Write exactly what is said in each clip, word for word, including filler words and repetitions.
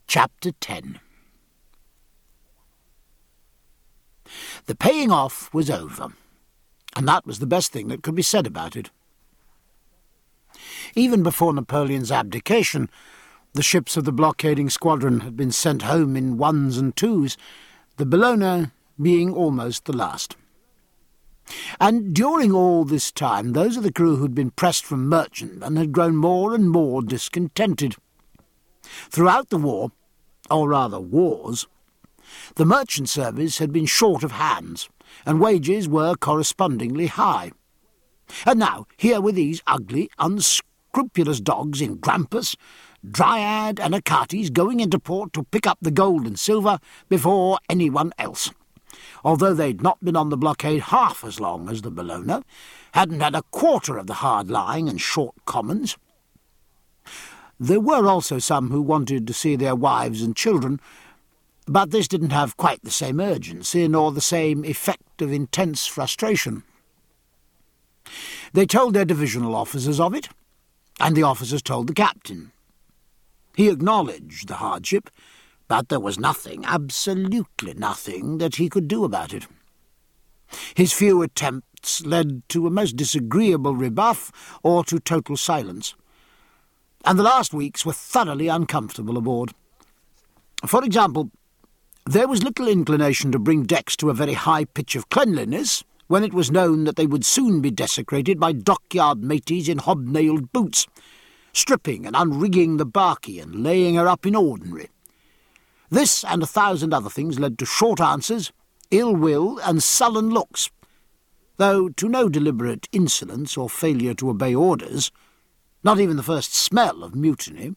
Chapter ten. The paying off was over, and that was the best thing that could be said about it. Even before Napoleon's abdication, the ships of the blockading squadron had been sent home in ones and twos, the Bellona being almost the last. And during all this time, those of the crew who'd been pressed from merchantmen had grown more and more discontented. Throughout the war, or rather wars, the merchant service had been short of hands, and wages were correspondingly high. And now, here were these ugly, unscrupulous dogs in Grampus, Dryad and Achates going into port to pick up the gold and silver before anyone else. Although they'd not been on the blockade half as long as the Bellona, hadn't had a quarter of the hard lying and short commons. There were also some who wanted to see their wives and children, but this didn't have quite the same urgency nor the same effect of intense frustration. They told their divisional officers of it, and the officers told the captain. He acknowledged the hardship, but there was nothing, absolutely nothing, that he could do about it. His few attempts led to a most disagreeable rebuff or to total silence, and the last weeks were thoroughly uncomfortable aboard. For example, there was little inclination to bring decks to a very high pitch of cleanliness when it was known that they would soon be desecrated by dockyard mateys in hobnailed boots, stripping and unrigging the barkie and laying her up in ordinary. This and a thousand other things led to short answers, ill will, and sullen looks, though to no deliberate insolence or failure to obey orders, not even the first smell of mutiny.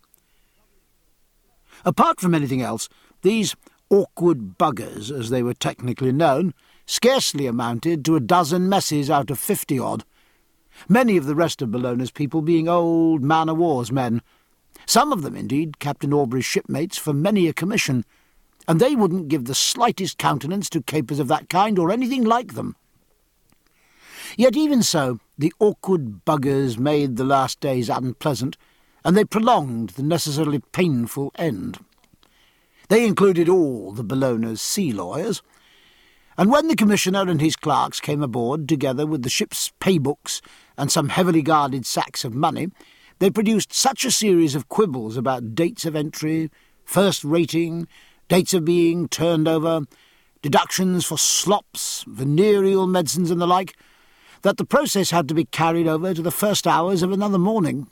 Apart from anything else, these awkward buggers, as they were technically known, scarcely amounted to a dozen messes out of fifty-odd, many of the rest of Bellona's people being old man-o'-war's men, some of them, indeed, Captain Aubrey's shipmates for many a commission, and they wouldn't give the slightest countenance to capers of that kind or anything like them. Yet even so, the awkward buggers made the last days unpleasant, and they prolonged the necessarily painful end. They included all the Bellona's sea lawyers, and when the commissioner and his clerks came aboard, together with the ship's paybooks and some heavily guarded sacks of money, they produced such a series of quibbles about dates of entry, first rating, dates of being turned over, deductions for slops, venereal medicines and the like, that the process had to be carried over to the first hours of another morning.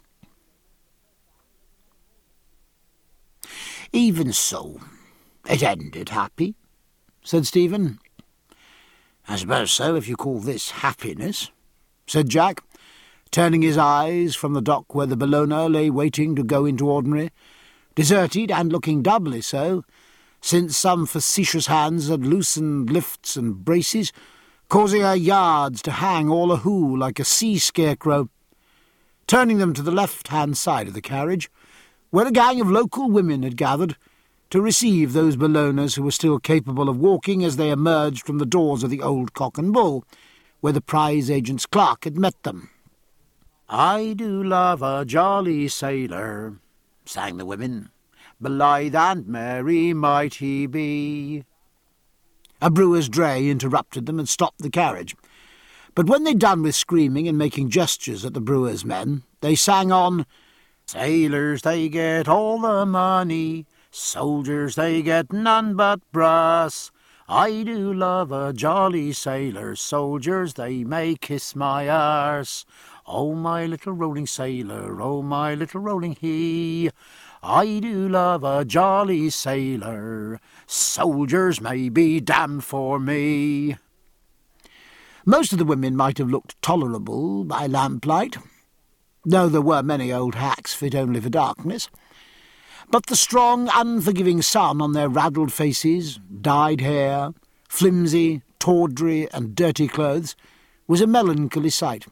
Even so, it ended happy, said Stephen. I suppose so, if you call this happiness, said Jack, turning his eyes from the dock where the Bellona lay waiting to go into ordinary, deserted and looking doubly so, since some facetious hands had loosened lifts and braces, causing her yards to hang all a-hoo like a sea scarecrow, turning them to the left-hand side of the carriage, where a gang of local women had gathered to receive those Bellonas who were still capable of walking as they emerged from the doors of the old Cock and Bull, where the prize agent's clerk had met them. "I do love a jolly sailor," sang the women. "Blithe and merry might he be." A brewer's dray interrupted them and stopped the carriage. But when they'd done with screaming and making gestures at the brewer's men, they sang on, "Sailors, they get all the money, soldiers, they get none but brass. I do love a jolly sailor, soldiers, they may kiss my arse. Oh, my little rolling sailor, oh, my little rolling he. I do love a jolly sailor, soldiers may be damned for me." Most of the women might have looked tolerable by lamplight, though there were many old hacks fit only for darkness. But the strong, unforgiving sun on their raddled faces, dyed hair, flimsy, tawdry and dirty clothes was a melancholy sight.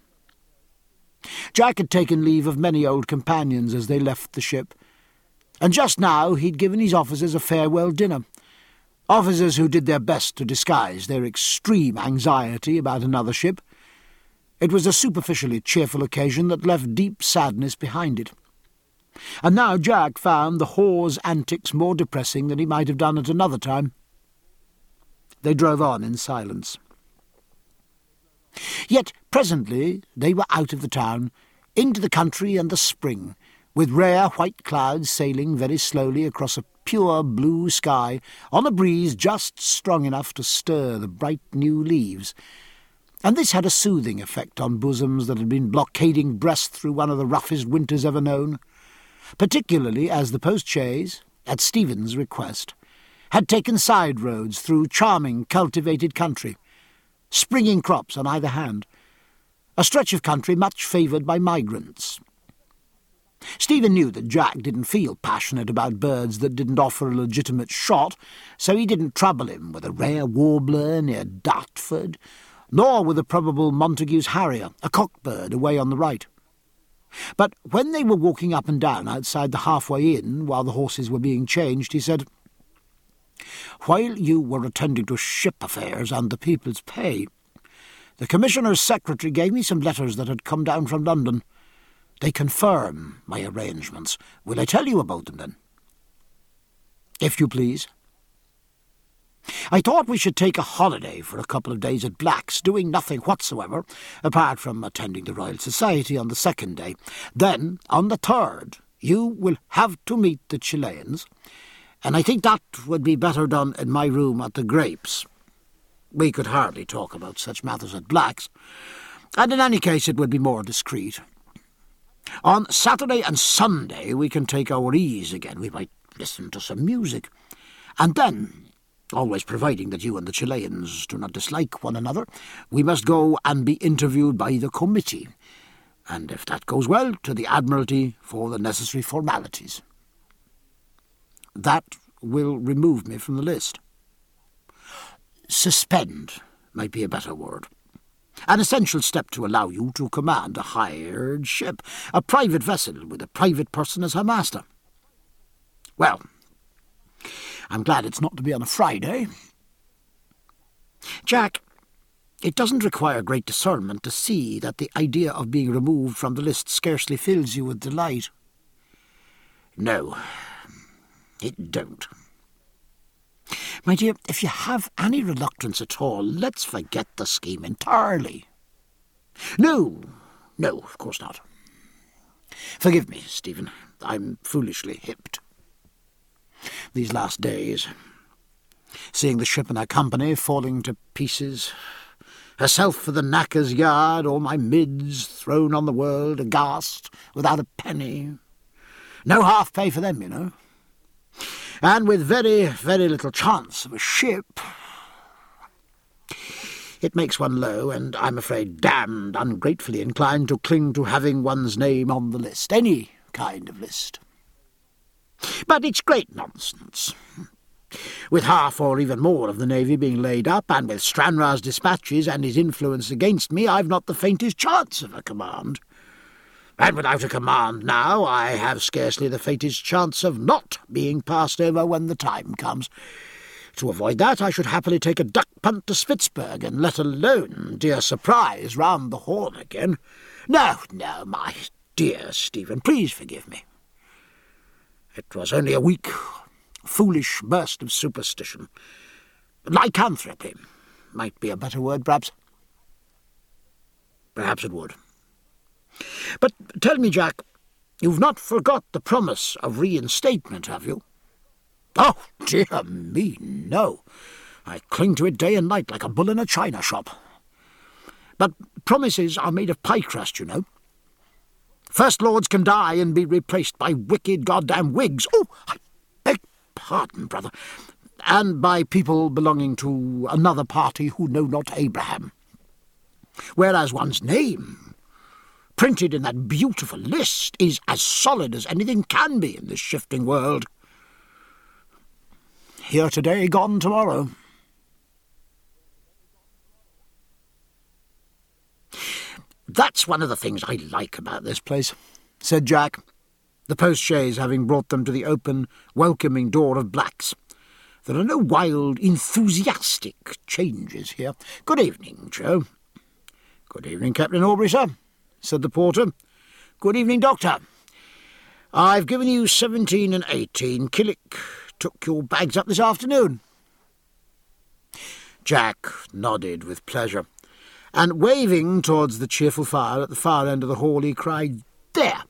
Jack had taken leave of many old companions as they left the ship, and just now he'd given his officers a farewell dinner, officers who did their best to disguise their extreme anxiety about another ship. It was a superficially cheerful occasion that left deep sadness behind it. And now Jack found the whore's antics more depressing than he might have done at another time. They drove on in silence. Yet presently they were out of the town, into the country and the spring, with rare white clouds sailing very slowly across a pure blue sky, on a breeze just strong enough to stir the bright new leaves. And this had a soothing effect on bosoms that had been blockading breast through one of the roughest winters ever known, particularly as the post-chaise, at Stephen's request, had taken side roads through charming cultivated country, springing crops on either hand, a stretch of country much favoured by migrants. Stephen knew that Jack didn't feel passionate about birds that didn't offer a legitimate shot, so he didn't trouble him with a rare warbler near Dartford, nor with a probable Montague's harrier, a cockbird away on the right. But when they were walking up and down outside the halfway inn while the horses were being changed, he said, "While you were attending to ship affairs and the people's pay, the Commissioner's secretary gave me some letters that had come down from London. They confirm my arrangements. Will I tell you about them, then?" "If you please." "I thought we should take a holiday for a couple of days at Black's, doing nothing whatsoever, apart from attending the Royal Society on the second day. Then, on the third, you will have to meet the Chileans, and I think that would be better done in my room at the Grapes. We could hardly talk about such matters at Black's, and in any case it would be more discreet. On Saturday and Sunday we can take our ease again. We might listen to some music. And then, always providing that you and the Chileans do not dislike one another, we must go and be interviewed by the committee, and if that goes well, to the Admiralty for the necessary formalities. That will remove me from the list. Suspend might be a better word. An essential step to allow you to command a hired ship, a private vessel with a private person as her master. Well, I'm glad it's not to be on a Friday. Jack, it doesn't require great discernment to see that the idea of being removed from the list scarcely fills you with delight." "No, it don't." "My dear, if you have any reluctance at all, let's forget the scheme entirely." "No, no, of course not. Forgive me, Stephen, I'm foolishly hipped. These last days, seeing the ship and her company falling to pieces, herself for the knacker's yard, all my mids thrown on the world, aghast, without a penny. No half pay for them, you know. And with very, very little chance of a ship. It makes one low, and I'm afraid damned ungratefully inclined to cling to having one's name on the list, any kind of list. But it's great nonsense. With half or even more of the Navy being laid up, and with Stranraer's dispatches and his influence against me, I've not the faintest chance of a command. And without a command now, I have scarcely the faintest chance of not being passed over when the time comes. To avoid that, I should happily take a duck punt to Spitzberg, and let alone, dear surprise, round the Horn again. No, no, my dear Stephen, please forgive me. It was only a weak, foolish burst of superstition. Lycanthropy might be a better word, perhaps. Perhaps it would. But tell me, Jack, you've not forgot the promise of reinstatement, have you?" "Oh, dear me, no. I cling to it day and night like a bull in a china shop. But promises are made of pie crust, you know. First lords can die and be replaced by wicked goddamn Whigs. Oh, I beg pardon, brother. And by people belonging to another party who know not Abraham. Whereas one's name, printed in that beautiful list, is as solid as anything can be in this shifting world. Here today, gone tomorrow." "That's one of the things I like about this place," said Jack, the post-chaise having brought them to the open, welcoming door of Black's. "There are no wild, enthusiastic changes here. Good evening, Joe." "Good evening, Captain Aubrey, sir," said the porter. "Good evening, Doctor. I've given you seventeen and eighteen. Killick took your bags up this afternoon." Jack nodded with pleasure, and waving towards the cheerful fire at the far end of the hall, he cried, "There!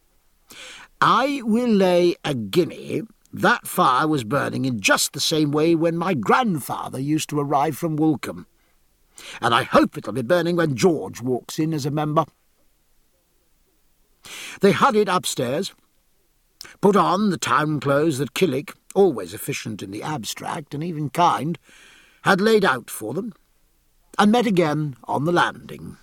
I will lay a guinea that fire was burning in just the same way when my grandfather used to arrive from Woolcombe, and I hope it'll be burning when George walks in as a member." They hurried upstairs, put on the town clothes that Killick, always efficient in the abstract and even kind, had laid out for them, and met again on the landing.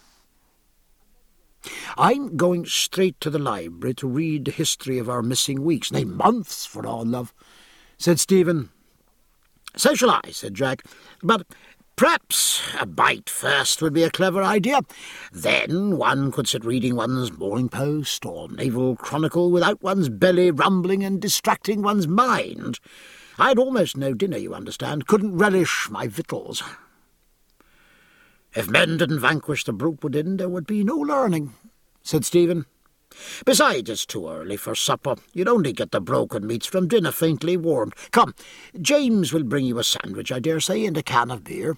"I'm going straight to the library to read the history of our missing weeks, nay, months, for all love," said Stephen. "So shall I," said Jack, "but perhaps a bite first would be a clever idea. Then one could sit reading one's Morning Post or Naval Chronicle without one's belly rumbling and distracting one's mind. I had almost no dinner, you understand, couldn't relish my victuals. If men didn't vanquish the brute within, there would be no learning," said Stephen. "Besides, it's too early for supper. You'd only get the broken meats from dinner faintly warmed. Come, James will bring you a sandwich, I dare say, and a can of beer."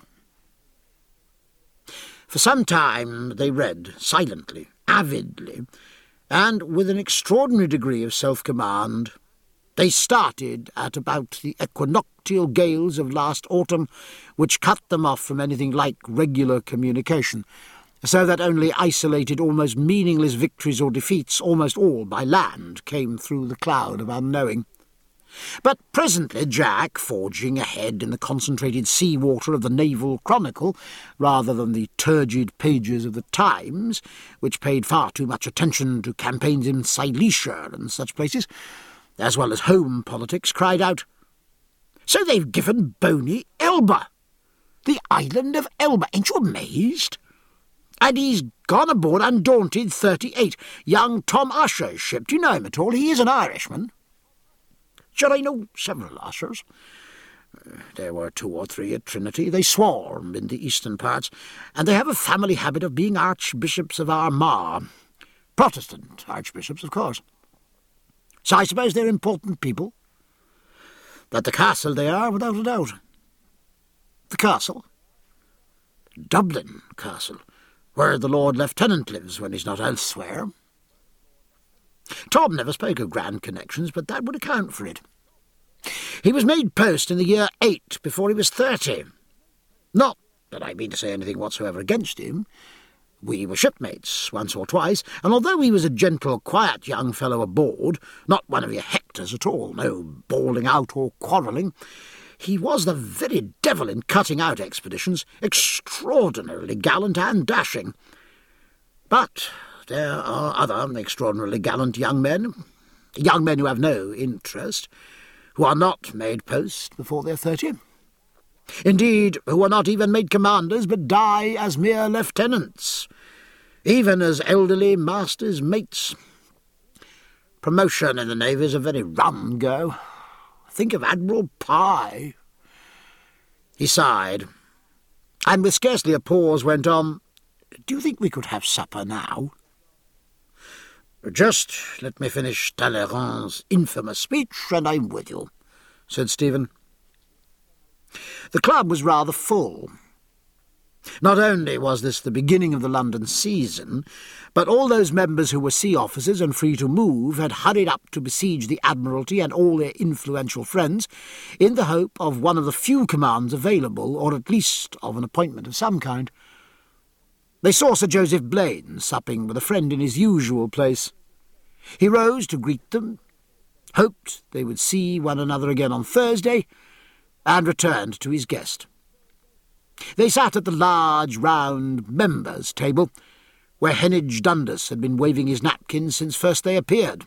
For some time they read, silently, avidly, and with an extraordinary degree of self-command. They started at about the equinoctial gales of last autumn, which cut them off from anything like regular communication, so that only isolated, almost meaningless victories or defeats, almost all by land, came through the cloud of unknowing. But presently Jack, forging ahead in the concentrated sea-water of the Naval Chronicle, rather than the turgid pages of the Times, which paid far too much attention to campaigns in Silesia and such places, as well as home politics, cried out, "So they've given Boney Elba! The island of Elba! Ain't you amazed? And he's gone aboard Undaunted thirty-eight, young Tom Usher's ship. Do you know him at all? He is an Irishman." "Sure, I know several Ushers. There were two or three at Trinity. They swarm in the eastern parts, and they have a family habit of being archbishops of Armagh. Protestant archbishops, of course. So I suppose they're important people. At the castle they are, without a doubt." "The castle?" "Dublin Castle, where the Lord Lieutenant lives when he's not elsewhere." Tom never spoke of grand connections, but that would account for it. "He was made post in the year eight, before he was thirty. Not that I mean to say anything whatsoever against him. We were shipmates once or twice, and although he was a gentle, quiet young fellow aboard, not one of your Hectors at all, no bawling out or quarrelling, he was the very devil in cutting out expeditions, extraordinarily gallant and dashing. But there are other extraordinarily gallant young men, young men who have no interest, who are not made post before they're thirty. Indeed, who are not even made commanders, but die as mere lieutenants, even as elderly masters' mates. Promotion in the Navy is a very rum go. Think of Admiral Pye." He sighed, and with scarcely a pause went on, "Do you think we could have supper now?" "Just let me finish Talleyrand's infamous speech, and I'm with you," said Stephen. The club was rather full. Not only was this the beginning of the London season, but all those members who were sea officers and free to move had hurried up to besiege the Admiralty and all their influential friends in the hope of one of the few commands available, or at least of an appointment of some kind. They saw Sir Joseph Blaine supping with a friend in his usual place. He rose to greet them, hoped they would see one another again on Thursday, and returned to his guest. They sat at the large, round members' table, where Heneage Dundas had been waving his napkin since first they appeared.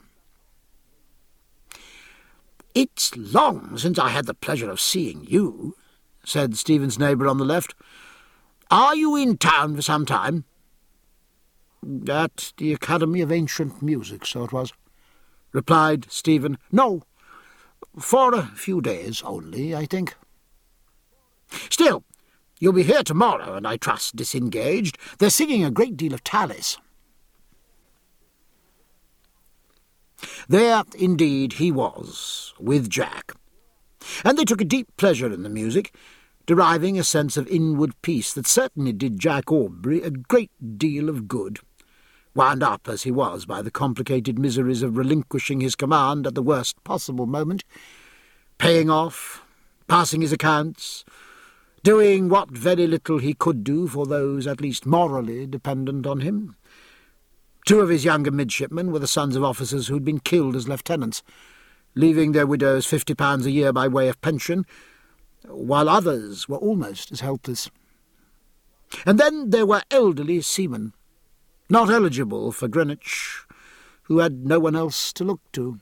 "It's long since I had the pleasure of seeing you," said Stephen's neighbour on the left. "Are you in town for some time?" "At the Academy of Ancient Music, so it was," replied Stephen. "No, for a few days only, I think." "Still, you'll be here tomorrow, and I trust disengaged. They're singing a great deal of Tallis." There, indeed, he was, with Jack, and they took a deep pleasure in the music, deriving a sense of inward peace that certainly did Jack Aubrey a great deal of good, wound up as he was by the complicated miseries of relinquishing his command at the worst possible moment, paying off, passing his accounts, doing what very little he could do for those at least morally dependent on him. Two of his younger midshipmen were the sons of officers who'd been killed as lieutenants, leaving their widows fifty pounds a year by way of pension, while others were almost as helpless. And then there were elderly seamen, not eligible for Greenwich, who had no one else to look to.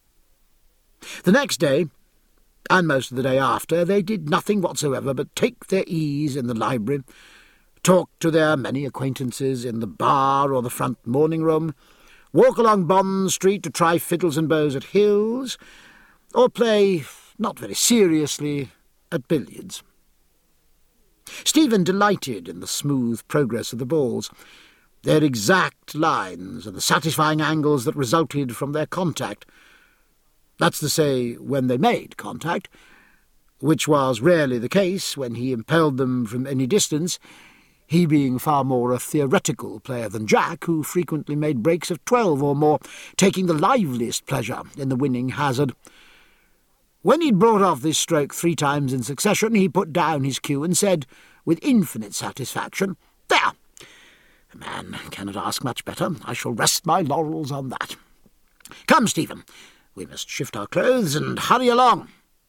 The next day, and most of the day after, they did nothing whatsoever but take their ease in the library, talk to their many acquaintances in the bar or the front morning-room, walk along Bond Street to try fiddles and bows at Hill's, or play, not very seriously, at billiards. Stephen delighted in the smooth progress of the balls, their exact lines and the satisfying angles that resulted from their contact. That's to say, when they made contact, which was rarely the case when he impelled them from any distance, he being far more a theoretical player than Jack, who frequently made breaks of twelve or more, taking the liveliest pleasure in the winning hazard. When he'd brought off this stroke three times in succession, he put down his cue and said, with infinite satisfaction, "There! A man cannot ask much better. I shall rest my laurels on that. Come, Stephen, we must shift our clothes and hurry along."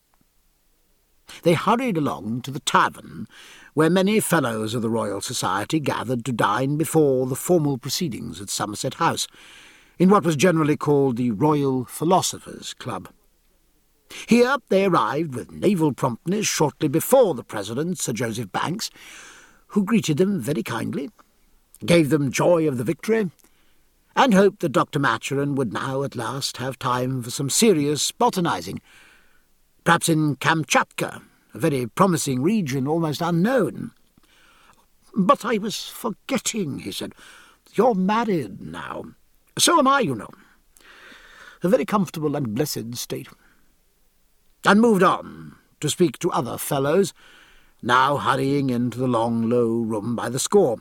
They hurried along to the tavern, where many fellows of the Royal Society gathered to dine before the formal proceedings at Somerset House, in what was generally called the Royal Philosophers' Club. Here they arrived with naval promptness shortly before the President, Sir Joseph Banks, who greeted them very kindly, gave them joy of the victory, and hoped that Doctor Maturin would now at last have time for some serious botanizing, perhaps in Kamchatka, a very promising region almost unknown. "But I was forgetting," he said. "You're married now. So am I, you know. A very comfortable and blessed state." And moved on to speak to other fellows, now hurrying into the long, low room by the score.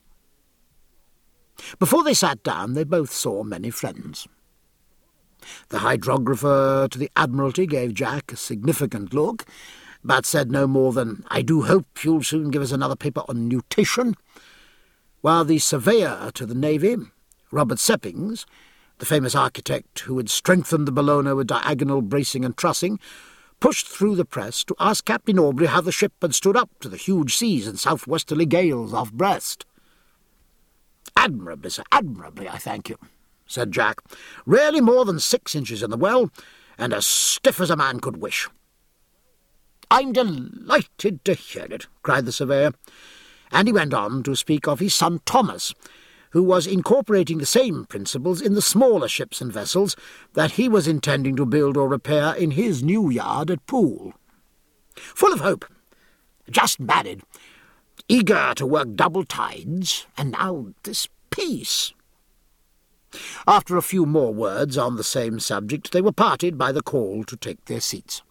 Before they sat down, they both saw many friends. The hydrographer to the Admiralty gave Jack a significant look, but said no more than, "I do hope you'll soon give us another paper on nutation," while the surveyor to the Navy, Robert Seppings, the famous architect who had strengthened the Bellona with diagonal bracing and trussing, pushed through the press to ask Captain Aubrey how the ship had stood up to the huge seas and southwesterly gales off Brest. "Admirably, sir, admirably, I thank you," said Jack. "Rarely more than six inches in the well, and as stiff as a man could wish." "I'm delighted to hear it," cried the surveyor, and he went on to speak of his son Thomas, who was incorporating the same principles in the smaller ships and vessels that he was intending to build or repair in his new yard at Poole. Full of hope, just married, eager to work double tides, and now this peace. After a few more words on the same subject, they were parted by the call to take their seats.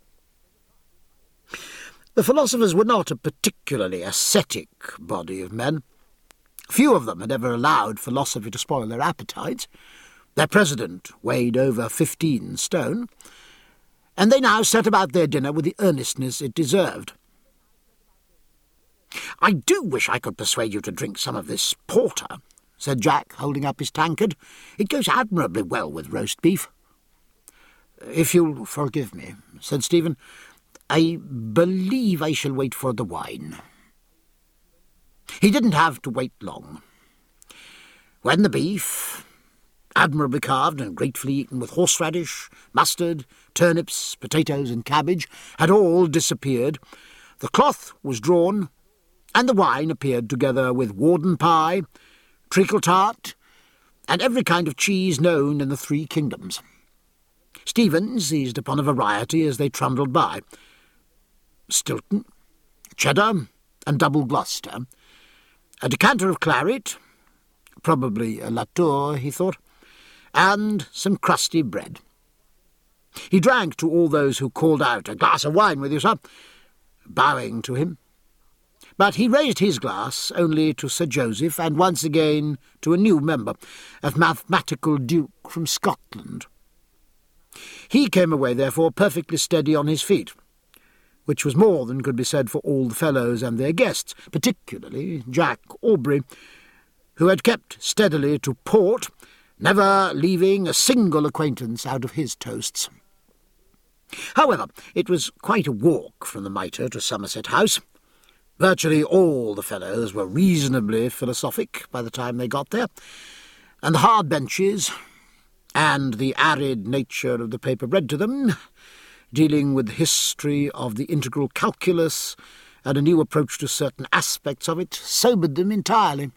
The philosophers were not a particularly ascetic body of men. Few of them had ever allowed philosophy to spoil their appetites. Their president weighed over fifteen stone, and they now set about their dinner with the earnestness it deserved. "I do wish I could persuade you to drink some of this porter," said Jack, holding up his tankard. "It goes admirably well with roast beef." "If you'll forgive me," said Stephen, "I believe I shall wait for the wine." He didn't have to wait long. When the beef, admirably carved and gratefully eaten with horseradish, mustard, turnips, potatoes and cabbage, had all disappeared, the cloth was drawn, and the wine appeared together with Warden pie, treacle tart, and every kind of cheese known in the three kingdoms. Stephen seized upon a variety as they trundled by. Stilton, cheddar, and double Gloucester, a decanter of claret, probably a Latour, he thought, and some crusty bread. He drank to all those who called out, "A glass of wine with you, sir," bowing to him. But he raised his glass only to Sir Joseph, and once again to a new member, a mathematical duke from Scotland. He came away, therefore, perfectly steady on his feet, which was more than could be said for all the fellows and their guests, particularly Jack Aubrey, who had kept steadily to port, never leaving a single acquaintance out of his toasts. However, it was quite a walk from the Mitre to Somerset House. Virtually all the fellows were reasonably philosophic by the time they got there, and the hard benches, and the arid nature of the paper read to them, dealing with the history of the integral calculus and a new approach to certain aspects of it, sobered them entirely.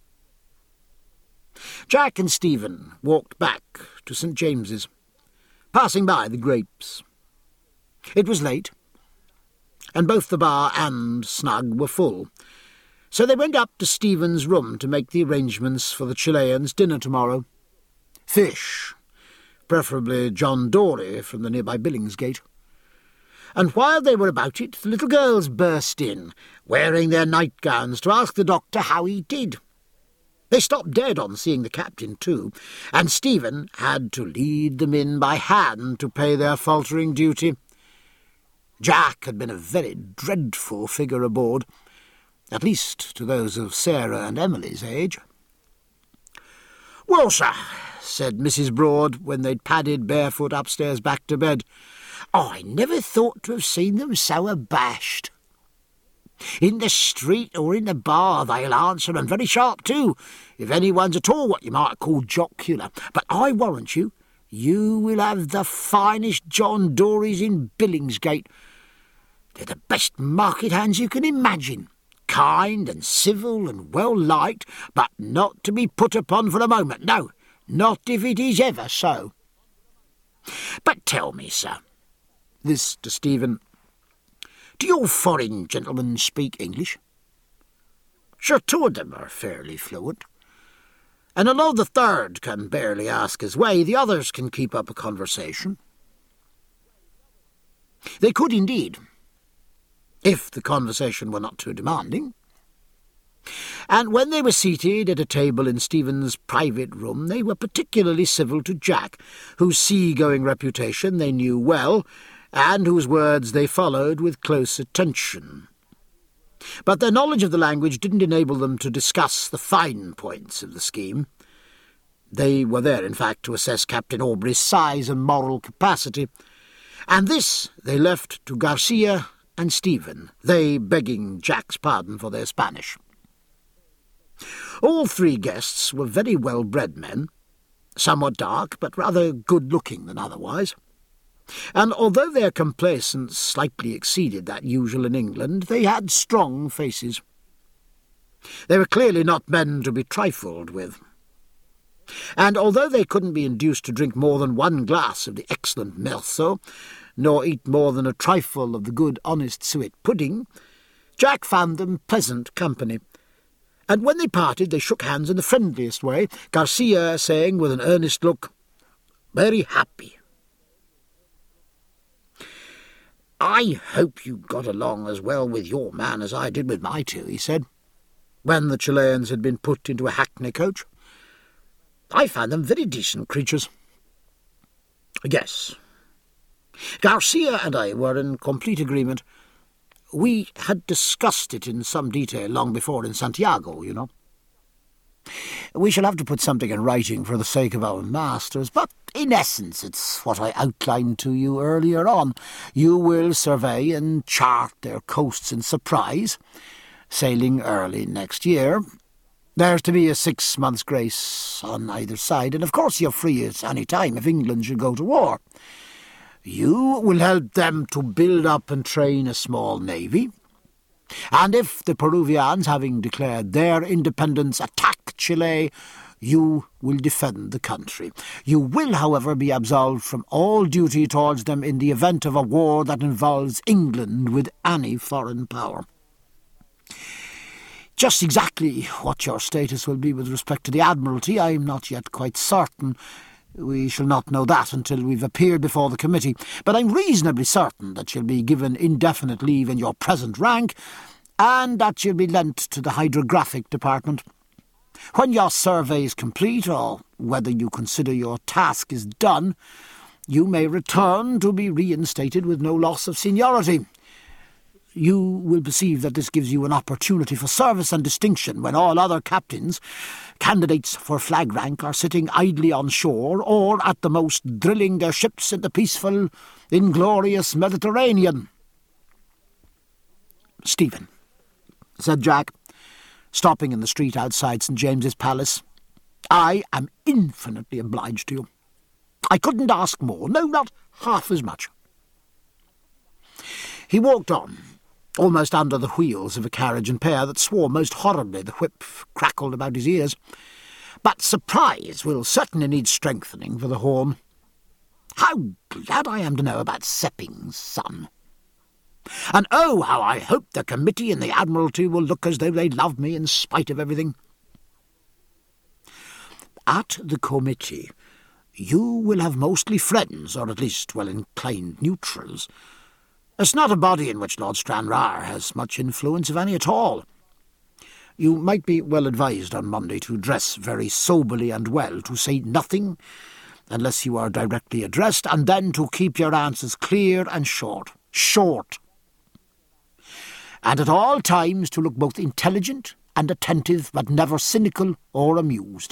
Jack and Stephen walked back to St James's, passing by the Grapes. It was late, and both the bar and Snug were full, so they went up to Stephen's room to make the arrangements for the Chileans' dinner tomorrow. Fish, preferably John Dory from the nearby Billingsgate. And while they were about it, the little girls burst in, wearing their nightgowns, to ask the doctor how he did. They stopped dead on seeing the captain, too, and Stephen had to lead them in by hand to pay their faltering duty. Jack had been a very dreadful figure aboard, at least to those of Sarah and Emily's age. "Well, sir," said Missus Broad, when they'd padded barefoot upstairs back to bed, "I never thought to have seen them so abashed. In the street or in the bar they'll answer, and very sharp too, if anyone's at all what you might call jocular. But I warrant you, you will have the finest John Dorys in Billingsgate. They're the best market hands you can imagine, kind and civil and well-liked, but not to be put upon for a moment, no, not if it is ever so. But tell me, sir," this to Stephen, "do your foreign gentlemen speak English?" "Sure, two of them are fairly fluent, and although the third can barely ask his way, the others can keep up a conversation." They could indeed, if the conversation were not too demanding. And when they were seated at a table in Stephen's private room, they were particularly civil to Jack, whose sea-going reputation they knew well, and whose words they followed with close attention. But their knowledge of the language didn't enable them to discuss the fine points of the scheme. They were there, in fact, to assess Captain Aubrey's size and moral capacity, and this they left to Garcia and Stephen, they begging Jack's pardon for their Spanish. All three guests were very well-bred men, somewhat dark, but rather good-looking than otherwise, and although their complacence slightly exceeded that usual in England, they had strong faces. They were clearly not men to be trifled with, and although they couldn't be induced to drink more than one glass of the excellent Merceau, nor eat more than a trifle of the good honest suet pudding, Jack found them pleasant company, and when they parted they shook hands in the friendliest way, Garcia saying with an earnest look, "Very happy." "I hope you got along as well with your man as I did with my two," he said, when the Chileans had been put into a hackney coach. "I found them very decent creatures." "Yes. Garcia and I were in complete agreement. We had discussed it in some detail long before in Santiago, you know. We shall have to put something in writing for the sake of our masters, but in essence it's what I outlined to you earlier on. You will survey and chart their coasts in surprise, sailing early next year. There's to be a six months' grace on either side, and of course you're free at any time if England should go to war. You will help them to build up and train a small navy, and if the Peruvians, having declared their independence, attack Chile, you will defend the country. You will, however, be absolved from all duty towards them in the event of a war that involves England with any foreign power. Just exactly what your status will be with respect to the Admiralty, I am not yet quite certain. We shall not know that until we've appeared before the committee, but I'm reasonably certain that you'll be given indefinite leave in your present rank, and that you'll be lent to the hydrographic department. When your survey is complete, or whether you consider your task is done, you may return to be reinstated with no loss of seniority. You will perceive that this gives you an opportunity for service and distinction when all other captains, candidates for flag rank, are sitting idly on shore or, at the most, drilling their ships in the peaceful, inglorious Mediterranean. "Stephen," said Jack, stopping in the street outside St James's Palace, "I am infinitely obliged to you. I couldn't ask more, no, not half as much." He walked on, almost under the wheels of a carriage and pair that swore most horribly. The whip crackled about his ears. But surprise will certainly need strengthening for the horn. How glad I am to know about Sepping's son. And oh, how I hope the committee and the Admiralty will look as though they loved me in spite of everything. At the committee, you will have mostly friends, or at least well-inclined neutrals. It's not a body in which Lord Stranraer has much influence, if any at all. You might be well advised on Monday to dress very soberly and well, to say nothing unless you are directly addressed, and then to keep your answers clear and short. Short. And at all times to look both intelligent and attentive, but never cynical or amused.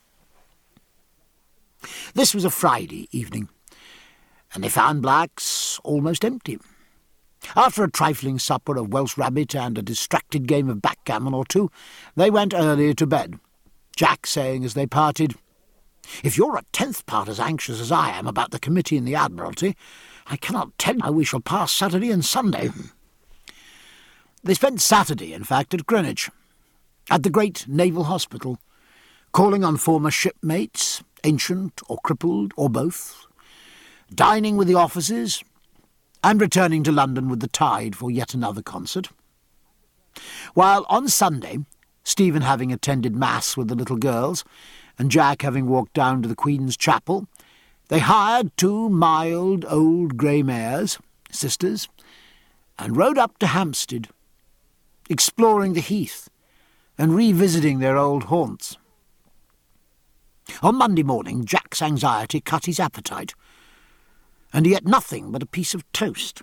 This was a Friday evening, and they found Black's almost empty. After a trifling supper of Welsh rabbit and a distracted game of backgammon or two, they went early to bed, Jack saying as they parted, "If you're a tenth part as anxious as I am about the committee and the Admiralty, I cannot tell you how we shall pass Saturday and Sunday." They spent Saturday, in fact, at Greenwich, at the great naval hospital, calling on former shipmates, ancient or crippled or both, dining with the officers, and returning to London with the tide for yet another concert. While on Sunday, Stephen having attended Mass with the little girls, and Jack having walked down to the Queen's Chapel, they hired two mild old grey mares, sisters, and rode up to Hampstead, exploring the heath and revisiting their old haunts. On Monday morning, Jack's anxiety cut his appetite, and he ate nothing but a piece of toast.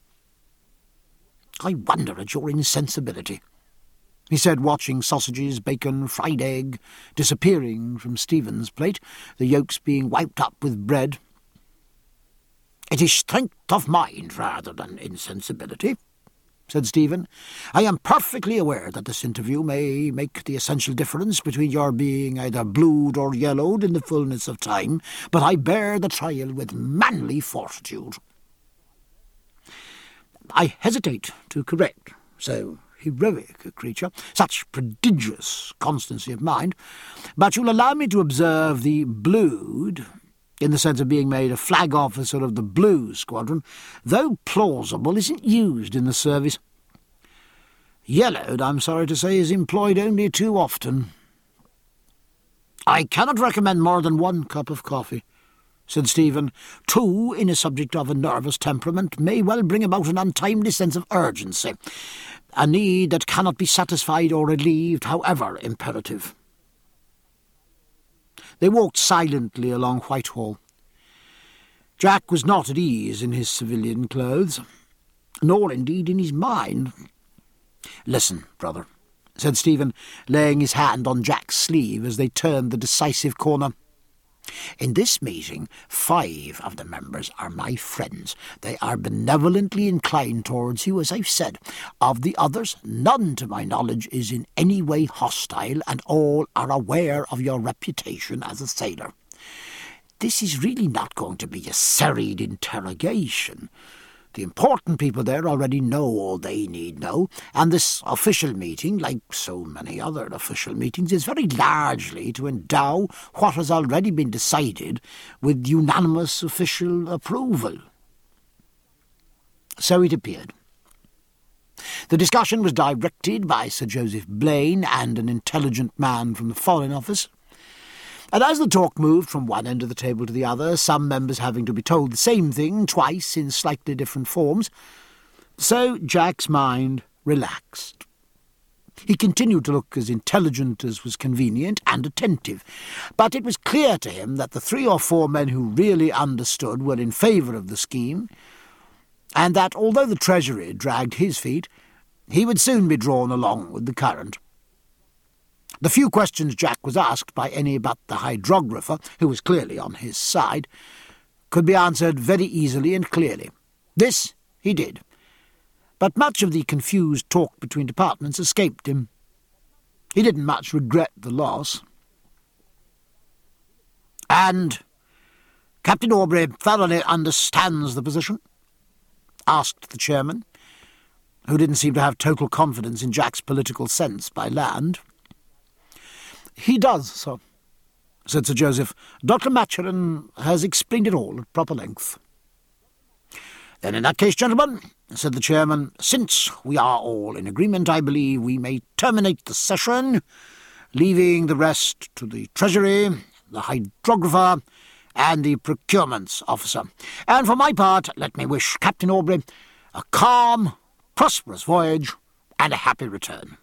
"I wonder at your insensibility," he said, watching sausages, bacon, fried egg disappearing from Stephen's plate, the yolks being wiped up with bread. "It is strength of mind rather than insensibility," said Stephen. "I am perfectly aware that this interview may make the essential difference between your being either blued or yellowed in the fullness of time, but I bear the trial with manly fortitude." "I hesitate to correct so heroic a creature, such prodigious constancy of mind, but you'll allow me to observe the blued, in the sense of being made a flag officer of the Blue Squadron, though plausible, isn't used in the service. Yellowed, I'm sorry to say, is employed only too often." "I cannot recommend more than one cup of coffee," said Stephen. "Two, in a subject of a nervous temperament, may well bring about an untimely sense of urgency, a need that cannot be satisfied or relieved, however imperative." They walked silently along Whitehall. Jack was not at ease in his civilian clothes, nor indeed in his mind. "Listen, brother," said Stephen, laying his hand on Jack's sleeve as they turned the decisive corner. "In this meeting, five of the members are my friends. They are benevolently inclined towards you, as I've said. Of the others, none, to my knowledge, is in any way hostile, and all are aware of your reputation as a sailor. This is really not going to be a serried interrogation. The important people there already know all they need know, and this official meeting, like so many other official meetings, is very largely to endow what has already been decided with unanimous official approval." So it appeared. The discussion was directed by Sir Joseph Blaine and an intelligent man from the Foreign Office, And as the talk moved from one end of the table to the other, some members having to be told the same thing twice in slightly different forms, so Jack's mind relaxed. He continued to look as intelligent as was convenient and attentive, but it was clear to him that the three or four men who really understood were in favour of the scheme, and that although the Treasury dragged his feet, he would soon be drawn along with the current. The few questions Jack was asked by any but the hydrographer, who was clearly on his side, could be answered very easily and clearly. This he did, but much of the confused talk between departments escaped him. He didn't much regret the loss. "And Captain Aubrey thoroughly understands the position?" asked the chairman, who didn't seem to have total confidence in Jack's political sense by land. "He does, sir," said Sir Joseph. "Doctor Maturin has explained it all at proper length." "Then in that case, gentlemen," said the chairman, "since we are all in agreement, I believe we may terminate the session, leaving the rest to the Treasury, the hydrographer, and the procurements officer. And for my part, let me wish Captain Aubrey a calm, prosperous voyage and a happy return."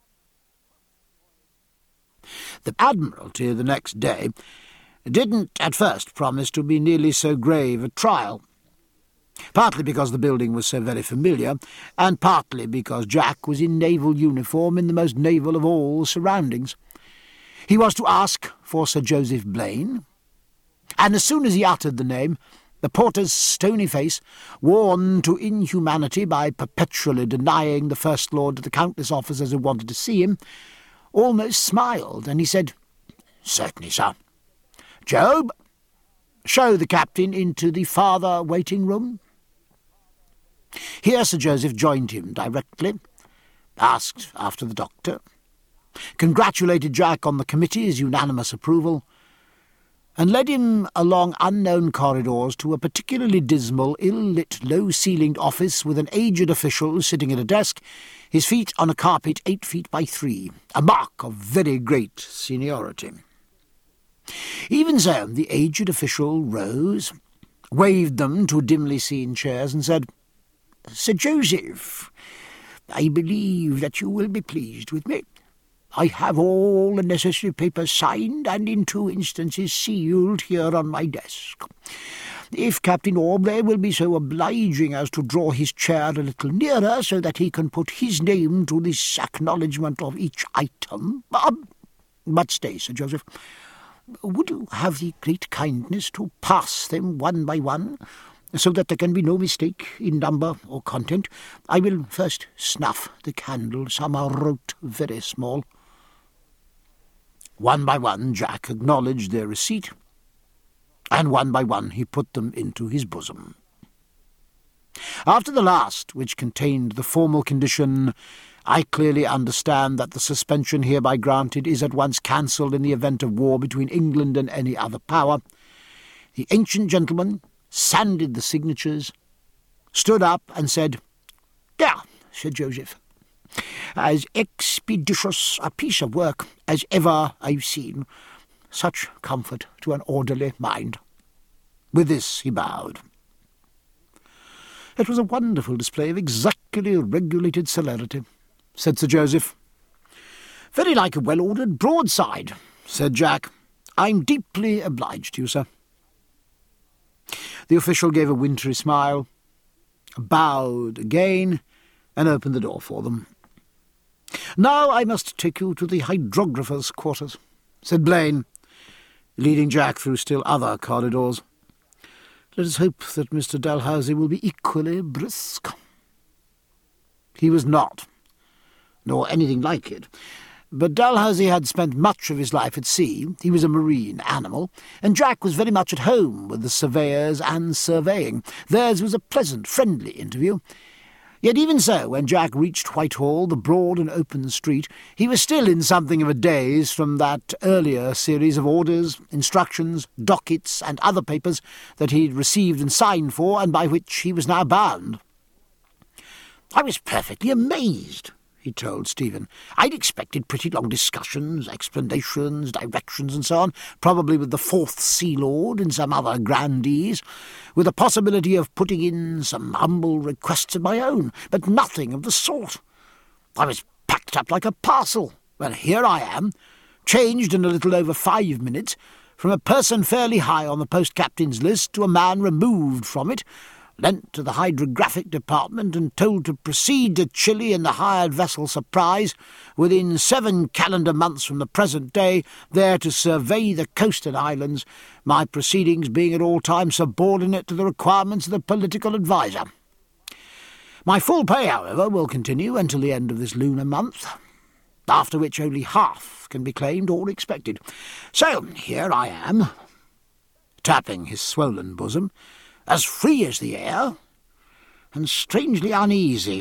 The Admiralty the next day didn't at first promise to be nearly so grave a trial, partly because the building was so very familiar, and partly because Jack was in naval uniform in the most naval of all surroundings. He was to ask for Sir Joseph Blaine, and as soon as he uttered the name, the porter's stony face, worn to inhumanity by perpetually denying the First Lord to the countless officers who wanted to see him, almost smiled, and he said, "Certainly, sir. Job, show the captain into the farther waiting-room." Here Sir Joseph joined him directly, asked after the doctor, congratulated Jack on the committee's unanimous approval, and led him along unknown corridors to a particularly dismal, ill-lit, low-ceilinged office with an aged official sitting at a desk, his feet on a carpet eight feet by three, a mark of very great seniority. Even so, the aged official rose, waved them to dimly seen chairs, and said, "Sir Joseph, I believe that you will be pleased with me. I have all the necessary papers signed and in two instances sealed here on my desk. If Captain Aubrey will be so obliging as to draw his chair a little nearer so that he can put his name to this acknowledgment of each item. Um, but stay, Sir Joseph, would you have the great kindness to pass them one by one, so that there can be no mistake in number or content? I will first snuff the candle. Some are wrote very small." One by one Jack acknowledged their receipt, and one by one he put them into his bosom. After the last, which contained the formal condition, "I clearly understand that the suspension hereby granted is at once cancelled in the event of war between England and any other power," the ancient gentleman sanded the signatures, stood up and said, "There, Sir Joseph, as expeditious a piece of work as ever I've seen. Such comfort to an orderly mind." With this he bowed. "It was a wonderful display of exactly regulated celerity," said Sir Joseph. "Very like a well-ordered broadside," said Jack. "I'm deeply obliged to you, sir." The official gave a wintry smile, bowed again, and opened the door for them. "Now I must take you to the hydrographer's quarters," said Blaine, leading Jack through still other corridors. "Let us hope that Mister Dalhousie will be equally brisk." He was not, nor anything like it. But Dalhousie had spent much of his life at sea. He was a marine animal, and Jack was very much at home with the surveyors and surveying. Theirs was a pleasant, friendly interview. Yet even so, when Jack reached Whitehall, the broad and open street, he was still in something of a daze from that earlier series of orders, instructions, dockets, and other papers that he had received and signed for, and by which he was now bound. "I was perfectly amazed," he he told Stephen. "I'd expected pretty long discussions, explanations, directions and so on, probably with the Fourth Sea Lord and some other grandees, with the possibility of putting in some humble requests of my own, but nothing of the sort. I was packed up like a parcel. Well, here I am, changed in a little over five minutes, from a person fairly high on the post-captain's list to a man removed from it, lent to the hydrographic department and told to proceed to Chile in the hired vessel Surprise within seven calendar months from the present day, there to survey the coast and islands, my proceedings being at all times subordinate to the requirements of the political adviser. My full pay, however, will continue until the end of this lunar month, after which only half can be claimed or expected. So here I am," tapping his swollen bosom, "as free as the air, and strangely uneasy.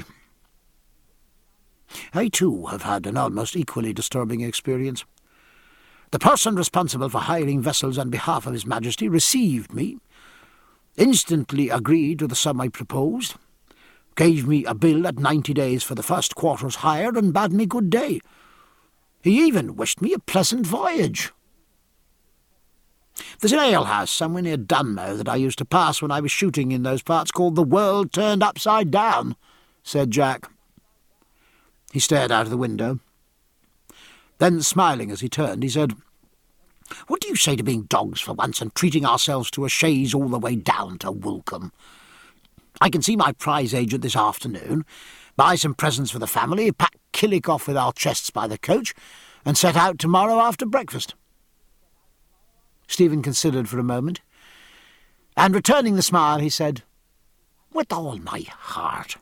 I, too, have had an almost equally disturbing experience. The person responsible for hiring vessels on behalf of His Majesty received me, instantly agreed to the sum I proposed, gave me a bill at ninety days for the first quarter's hire, and bade me good day. He even wished me a pleasant voyage. There's an alehouse somewhere near Dunmow that I used to pass when I was shooting in those parts called the World Turned Upside Down," said Jack. He stared out of the window. Then, smiling as he turned, he said, "What do you say to being dogs for once and treating ourselves to a chaise all the way down to Woolcombe? I can see my prize agent this afternoon, buy some presents for the family, pack Killick off with our chests by the coach, and set out tomorrow after breakfast." Stephen considered for a moment, and returning the smile, he said, "With all my heart."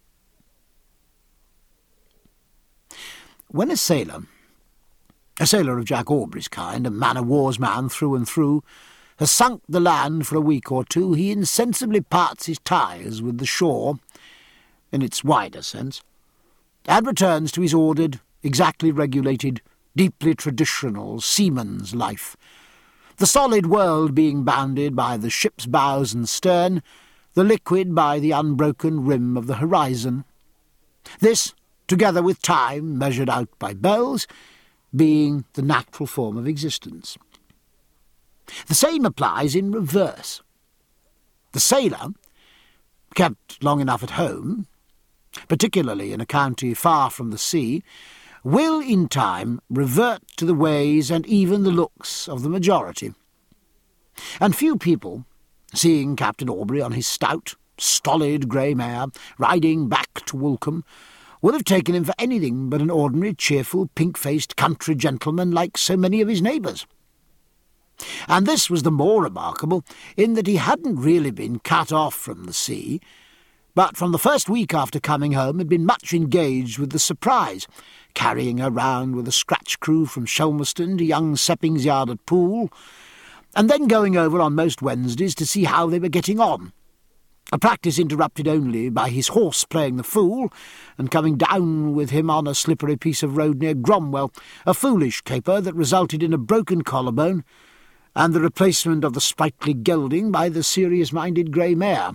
When a sailor, a sailor of Jack Aubrey's kind, a man-of-war's man through and through, has sunk the land for a week or two, he insensibly parts his ties with the shore, in its wider sense, and returns to his ordered, exactly regulated, deeply traditional seaman's life, the solid world being bounded by the ship's bows and stern, the liquid by the unbroken rim of the horizon. This, together with time measured out by bells, being the natural form of existence. The same applies in reverse. The sailor, kept long enough at home, particularly in a county far from the sea, will in time revert to the ways and even the looks of the majority. And few people, seeing Captain Aubrey on his stout, stolid grey mare, riding back to Woolcombe, would have taken him for anything but an ordinary, cheerful, pink-faced country gentleman like so many of his neighbours. And this was the more remarkable in that he hadn't really been cut off from the sea, but from the first week after coming home had been much engaged with the Surprise, carrying her round with a scratch crew from Shelmerston to young Sepping's yard at Poole, and then going over on most Wednesdays to see how they were getting on, a practice interrupted only by his horse playing the fool and coming down with him on a slippery piece of road near Gromwell, a foolish caper that resulted in a broken collarbone and the replacement of the sprightly gelding by the serious-minded grey mare.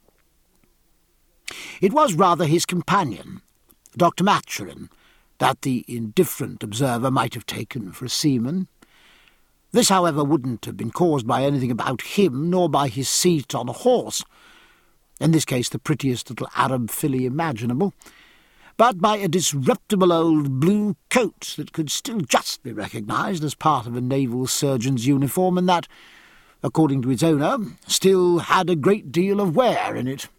It was rather his companion, Doctor Maturin, that the indifferent observer might have taken for a seaman. This, however, wouldn't have been caused by anything about him, nor by his seat on a horse, in this case the prettiest little Arab filly imaginable, but by a disreputable old blue coat that could still just be recognised as part of a naval surgeon's uniform, and that, according to its owner, still had a great deal of wear in it.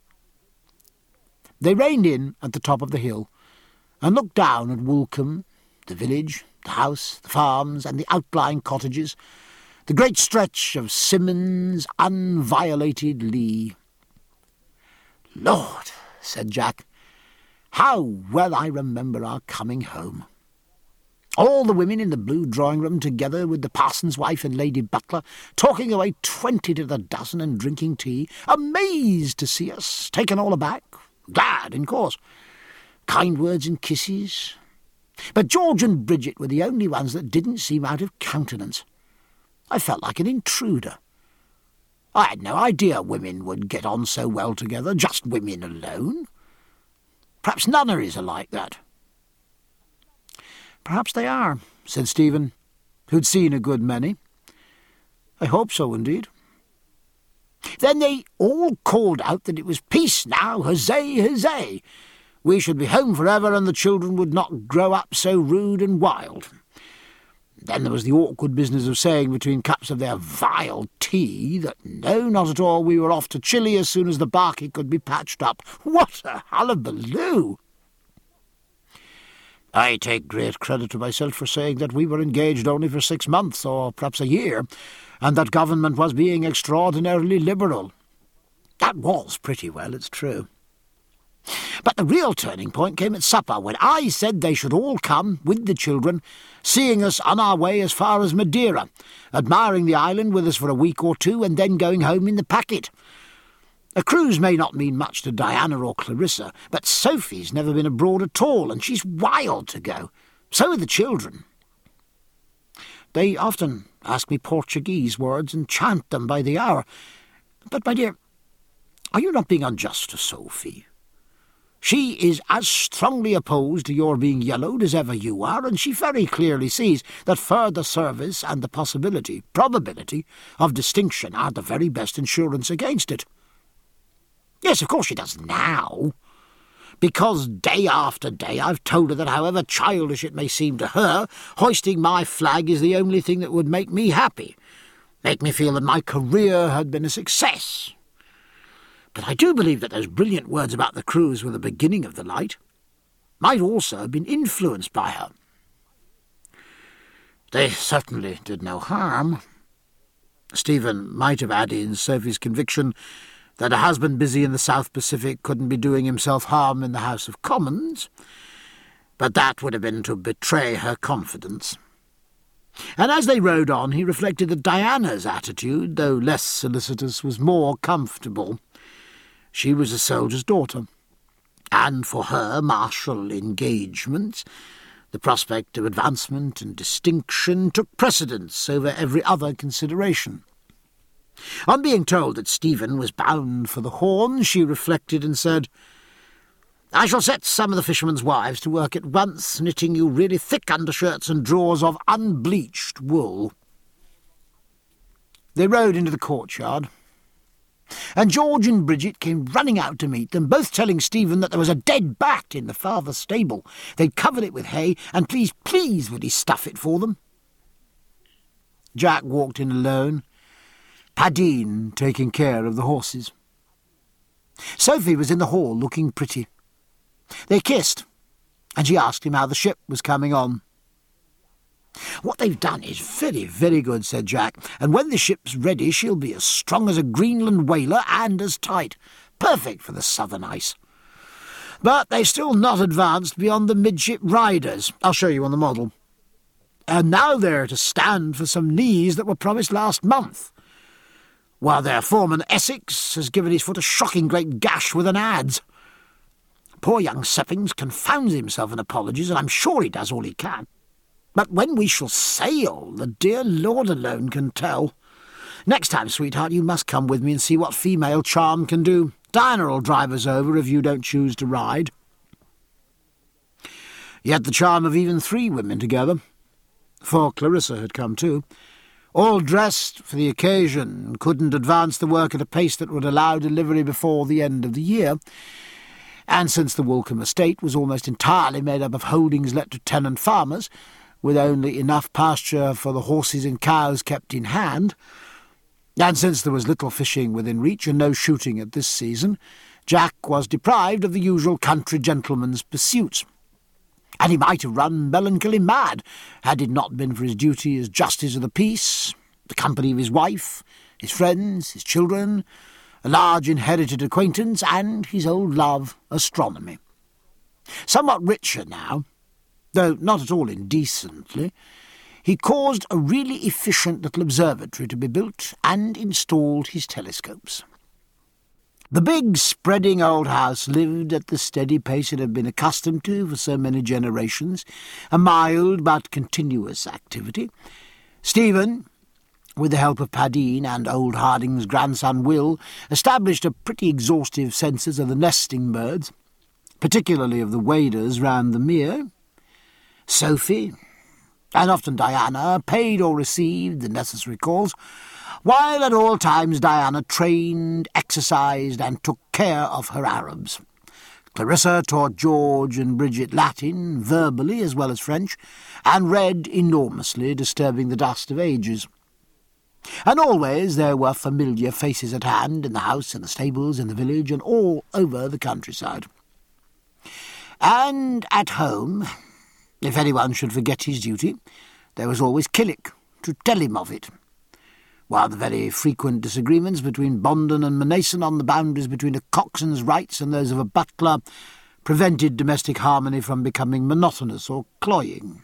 They reined in at the top of the hill, and looked down at Woolcombe, the village, the house, the farms, and the outlying cottages, the great stretch of Symonds' unviolated lee. "Lord," said Jack, "how well I remember our coming home. All the women in the blue drawing-room together with the parson's wife and Lady Butler, talking away twenty to the dozen and drinking tea, amazed to see us, taken all aback, glad, in course, kind words and kisses. But George and Bridget were the only ones that didn't seem out of countenance. I felt like an intruder. I had no idea women would get on so well together, just women alone. Perhaps nunneries are like that. Perhaps they are, said Stephen, who'd seen a good many. I hope so, indeed. Then they all called out that it was peace now, huzzay, huzzay. We should be home forever, and the children would not grow up so rude and wild. Then there was the awkward business of saying between cups of their vile tea that no, not at all, we were off to Chile as soon as the barkie could be patched up. What a hullabaloo! I take great credit to myself for saying that we were engaged only for six months, or perhaps a year, and that government was being extraordinarily liberal. That was pretty well, it's true. But the real turning point came at supper, when I said they should all come, with the children, seeing us on our way as far as Madeira, admiring the island with us for a week or two, and then going home in the packet. A cruise may not mean much to Diana or Clarissa, but Sophie's never been abroad at all, and she's wild to go. So are the children. They often ask me Portuguese words and chant them by the hour. But, my dear, are you not being unjust to Sophie? She is as strongly opposed to your being yellowed as ever you are, and she very clearly sees that further service and the possibility, probability, of distinction are the very best insurance against it. Yes, of course she does now, because day after day I've told her that however childish it may seem to her, hoisting my flag is the only thing that would make me happy, make me feel that my career had been a success. But I do believe that those brilliant words about the cruise were the beginning of the light. Might also have been influenced by her. They certainly did no harm. Stephen might have added in Sophie's conviction that a husband busy in the South Pacific couldn't be doing himself harm in the House of Commons, but that would have been to betray her confidence. And as they rode on, he reflected that Diana's attitude, though less solicitous, was more comfortable. She was a soldier's daughter, and for her martial engagements, the prospect of advancement and distinction took precedence over every other consideration. On being told that Stephen was bound for the Horn, she reflected and said, I shall set some of the fishermen's wives to work at once, knitting you really thick undershirts and drawers of unbleached wool. They rode into the courtyard, and George and Bridget came running out to meet them, both telling Stephen that there was a dead bat in the farther stable. They'd covered it with hay, and please, please would he stuff it for them. Jack walked in alone, Padine taking care of the horses. Sophie was in the hall looking pretty. They kissed, and she asked him how the ship was coming on. What they've done is very, very good, said Jack, and when the ship's ready she'll be as strong as a Greenland whaler and as tight. Perfect for the southern ice. But they've still not advanced beyond the midship riders. I'll show you on the model. And now they're to stand for some knees that were promised last month, while their foreman Essex has given his foot a shocking great gash with an adze. Poor young Seppings confounds himself in apologies, and I'm sure he does all he can. But when we shall sail, the dear Lord alone can tell. Next time, sweetheart, you must come with me and see what female charm can do. Diana'll drive us over if you don't choose to ride. Yet the charm of even three women together, for Clarissa had come too, all dressed for the occasion, couldn't advance the work at a pace that would allow delivery before the end of the year, and since the Woolcombe estate was almost entirely made up of holdings let to tenant farmers, with only enough pasture for the horses and cows kept in hand, and since there was little fishing within reach and no shooting at this season, Jack was deprived of the usual country gentleman's pursuits. And he might have run melancholy mad, had it not been for his duty as justice of the peace, the company of his wife, his friends, his children, a large inherited acquaintance, and his old love, astronomy. Somewhat richer now, though not at all indecently, he caused a really efficient little observatory to be built and installed his telescopes. The big, spreading old house lived at the steady pace it had been accustomed to for so many generations, a mild but continuous activity. Stephen, with the help of Padine and old Harding's grandson Will, established a pretty exhaustive census of the nesting birds, particularly of the waders round the mere, Sophie, and often Diana, paid or received the necessary calls, while at all times Diana trained, exercised, and took care of her Arabs. Clarissa taught George and Bridget Latin, verbally as well as French, and read enormously, disturbing the dust of ages. And always there were familiar faces at hand, in the house, in the stables, in the village, and all over the countryside. And at home, if anyone should forget his duty, there was always Killick to tell him of it, while the very frequent disagreements between Bondon and Mnason on the boundaries between a coxswain's rights and those of a butler prevented domestic harmony from becoming monotonous or cloying.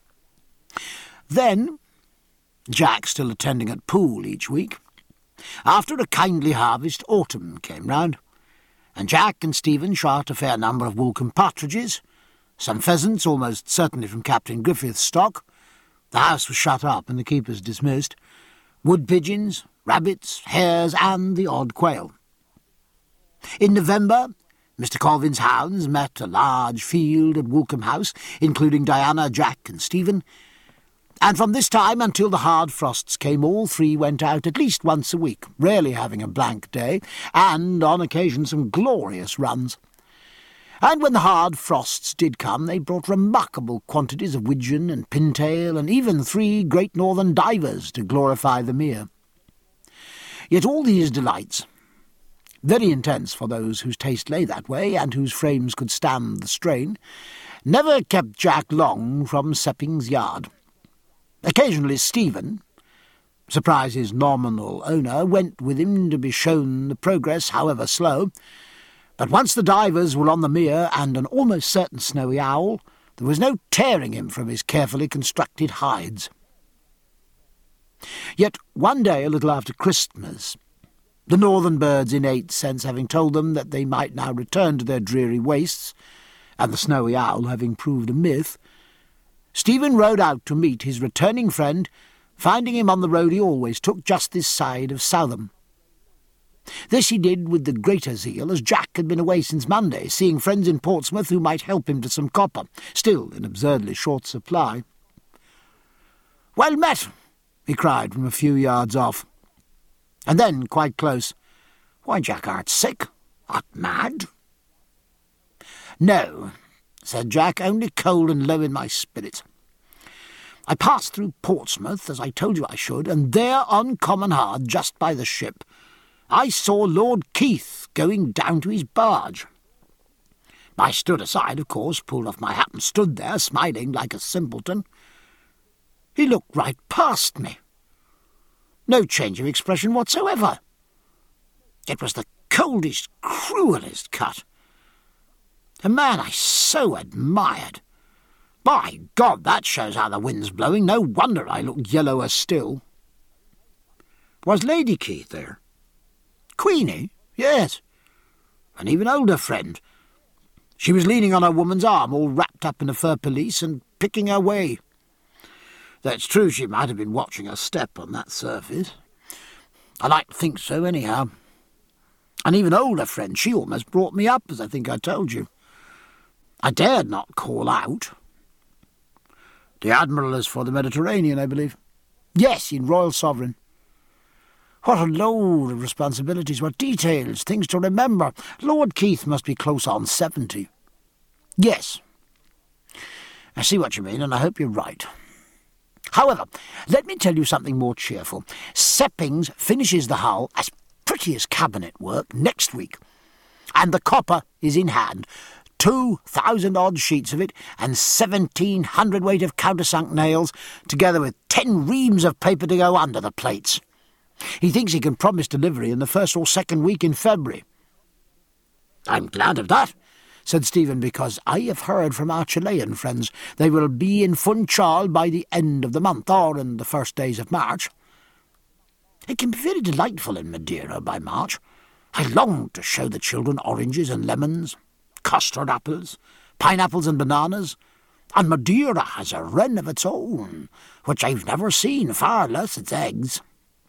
Then, Jack still attending at Poole each week, after a kindly harvest, autumn came round, and Jack and Stephen shot a fair number of Woolcombe partridges, some pheasants, almost certainly from Captain Griffith's stock. The house was shut up and the keepers dismissed, wood pigeons, rabbits, hares, and the odd quail. In November, Mister Colvin's hounds met a large field at Woolcombe House, including Diana, Jack, and Stephen, and from this time until the hard frosts came, all three went out at least once a week, rarely having a blank day, and on occasion some glorious runs. And when the hard frosts did come, they brought remarkable quantities of widgeon and pintail, and even three great northern divers to glorify the mere. Yet all these delights, very intense for those whose taste lay that way, and whose frames could stand the strain, never kept Jack long from Sepping's yard. Occasionally Stephen, Surprise's nominal owner, went with him to be shown the progress, however slow, but once the divers were on the mere and an almost certain snowy owl, there was no tearing him from his carefully constructed hides. Yet one day, a little after Christmas, the northern bird's innate sense having told them that they might now return to their dreary wastes, and the snowy owl having proved a myth, Stephen rode out to meet his returning friend, finding him on the road he always took just this side of Southam. This he did with the greater zeal, as Jack had been away since Monday, seeing friends in Portsmouth who might help him to some copper, still in absurdly short supply. "Well met!" he cried from a few yards off. And then, quite close, "Why, Jack, art sick? Art mad?" "No," said Jack, "only cold and low in my spirits. I passed through Portsmouth, as I told you I should, and there on Common Hard, just by the ship, I saw Lord Keith going down to his barge. I stood aside, of course, pulled off my hat and stood there, smiling like a simpleton. He looked right past me. No change of expression whatsoever. It was the coldest, cruellest cut. A man I so admired. By God, that shows how the wind's blowing. No wonder I look yellower still." "Was Lady Keith there?" "Queenie? Yes. An even older friend. She was leaning on her woman's arm, all wrapped up in a fur pelisse, and picking her way. That's true, she might have been watching her step on that surface. I like to think so, anyhow. An even older friend. She almost brought me up, as I think I told you. I dared not call out." "The Admiral is for the Mediterranean, I believe?" "Yes, in Royal Sovereign." "What a load of responsibilities, what details, things to remember. Lord Keith must be close on seventy." "Yes. I see what you mean, and I hope you're right. However, let me tell you something more cheerful. Seppings finishes the hull, as pretty as cabinet work, next week, and the copper is in hand. Two thousand odd sheets of it, and seventeen hundredweight of countersunk nails, together with ten reams of paper to go under the plates. He thinks he can promise delivery in the first or second week in February." "I'm glad of that," said Stephen, "because I have heard from our Chilean friends they will be in Funchal by the end of the month, or in the first days of March. It can be very delightful in Madeira by March. I long to show the children oranges and lemons, custard apples, pineapples and bananas, and Madeira has a wren of its own, which I've never seen, far less its eggs."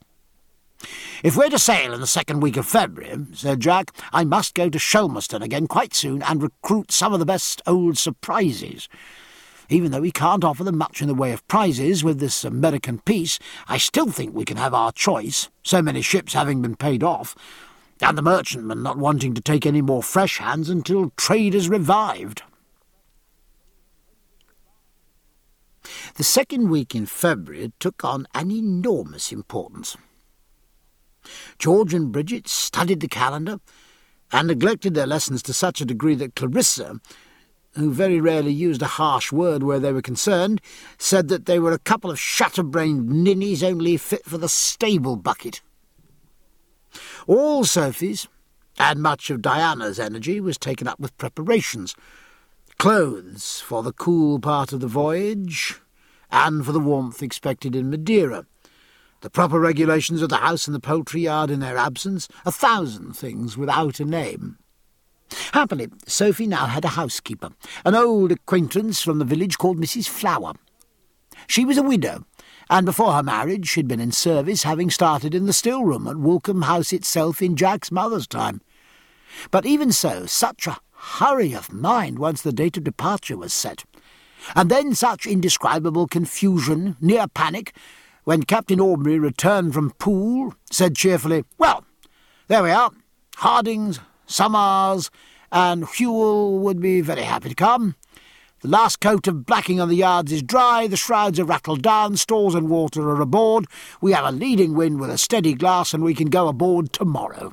"If we're to sail in the second week of February," said Jack, "I must go to Shelmerston again quite soon and recruit some of the best old surprises. Even though we can't offer them much in the way of prizes with this American peace, I still think we can have our choice, so many ships having been paid off, and the merchantmen not wanting to take any more fresh hands until trade is revived. The second week in February took on an enormous importance. George and Bridget studied the calendar and neglected their lessons to such a degree that Clarissa, who very rarely used a harsh word where they were concerned, said that they were a couple of shatter-brained ninnies only fit for the stable bucket. All Sophie's, and much of Diana's energy was taken up with preparations, clothes for the cool part of the voyage, and for the warmth expected in Madeira, the proper regulations of the house and the poultry yard in their absence, a thousand things without a name. Happily, Sophie now had a housekeeper, an old acquaintance from the village called Missus Flower. She was a widow, and before her marriage she'd been in service, having started in the still-room at Woolcombe House itself in Jack's mother's time. But even so, such a hurry of mind once the date of departure was set, and then such indescribable confusion, near panic, when Captain Aubrey returned from Poole, said cheerfully, "Well, there we are. Hardings, Summers, and Whewell would be very happy to come. The last coat of blacking on the yards is dry, the shrouds are rattled down, stores and water are aboard. We have a leading wind with a steady glass, and we can go aboard tomorrow."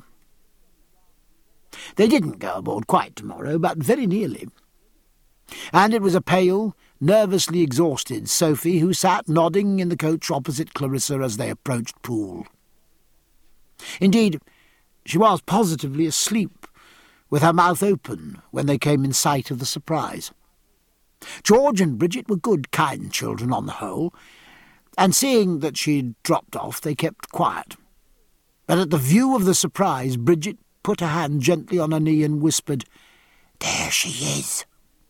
They didn't go aboard quite tomorrow, but very nearly. And it was a pale, nervously exhausted Sophie who sat nodding in the coach opposite Clarissa as they approached Poole. Indeed, she was positively asleep, with her mouth open, when they came in sight of the Surprise. George and Bridget were good, kind children on the whole, and seeing that she'd dropped off, they kept quiet. But at the view of the Surprise, Bridget put her hand gently on her knee and whispered, "There she is."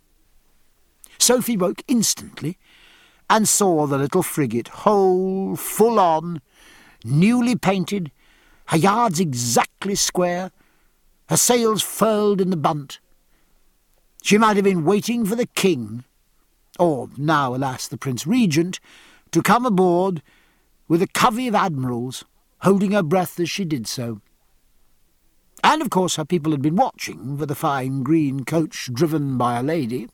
Sophie woke instantly and saw the little frigate, whole, full on, newly painted, her yards exactly square, her sails furled in the bunt. She might have been waiting for the King, or now, alas, the Prince Regent, to come aboard with a covey of admirals, holding her breath as she did so. And, of course, her people had been watching for the fine green coach driven by a lady.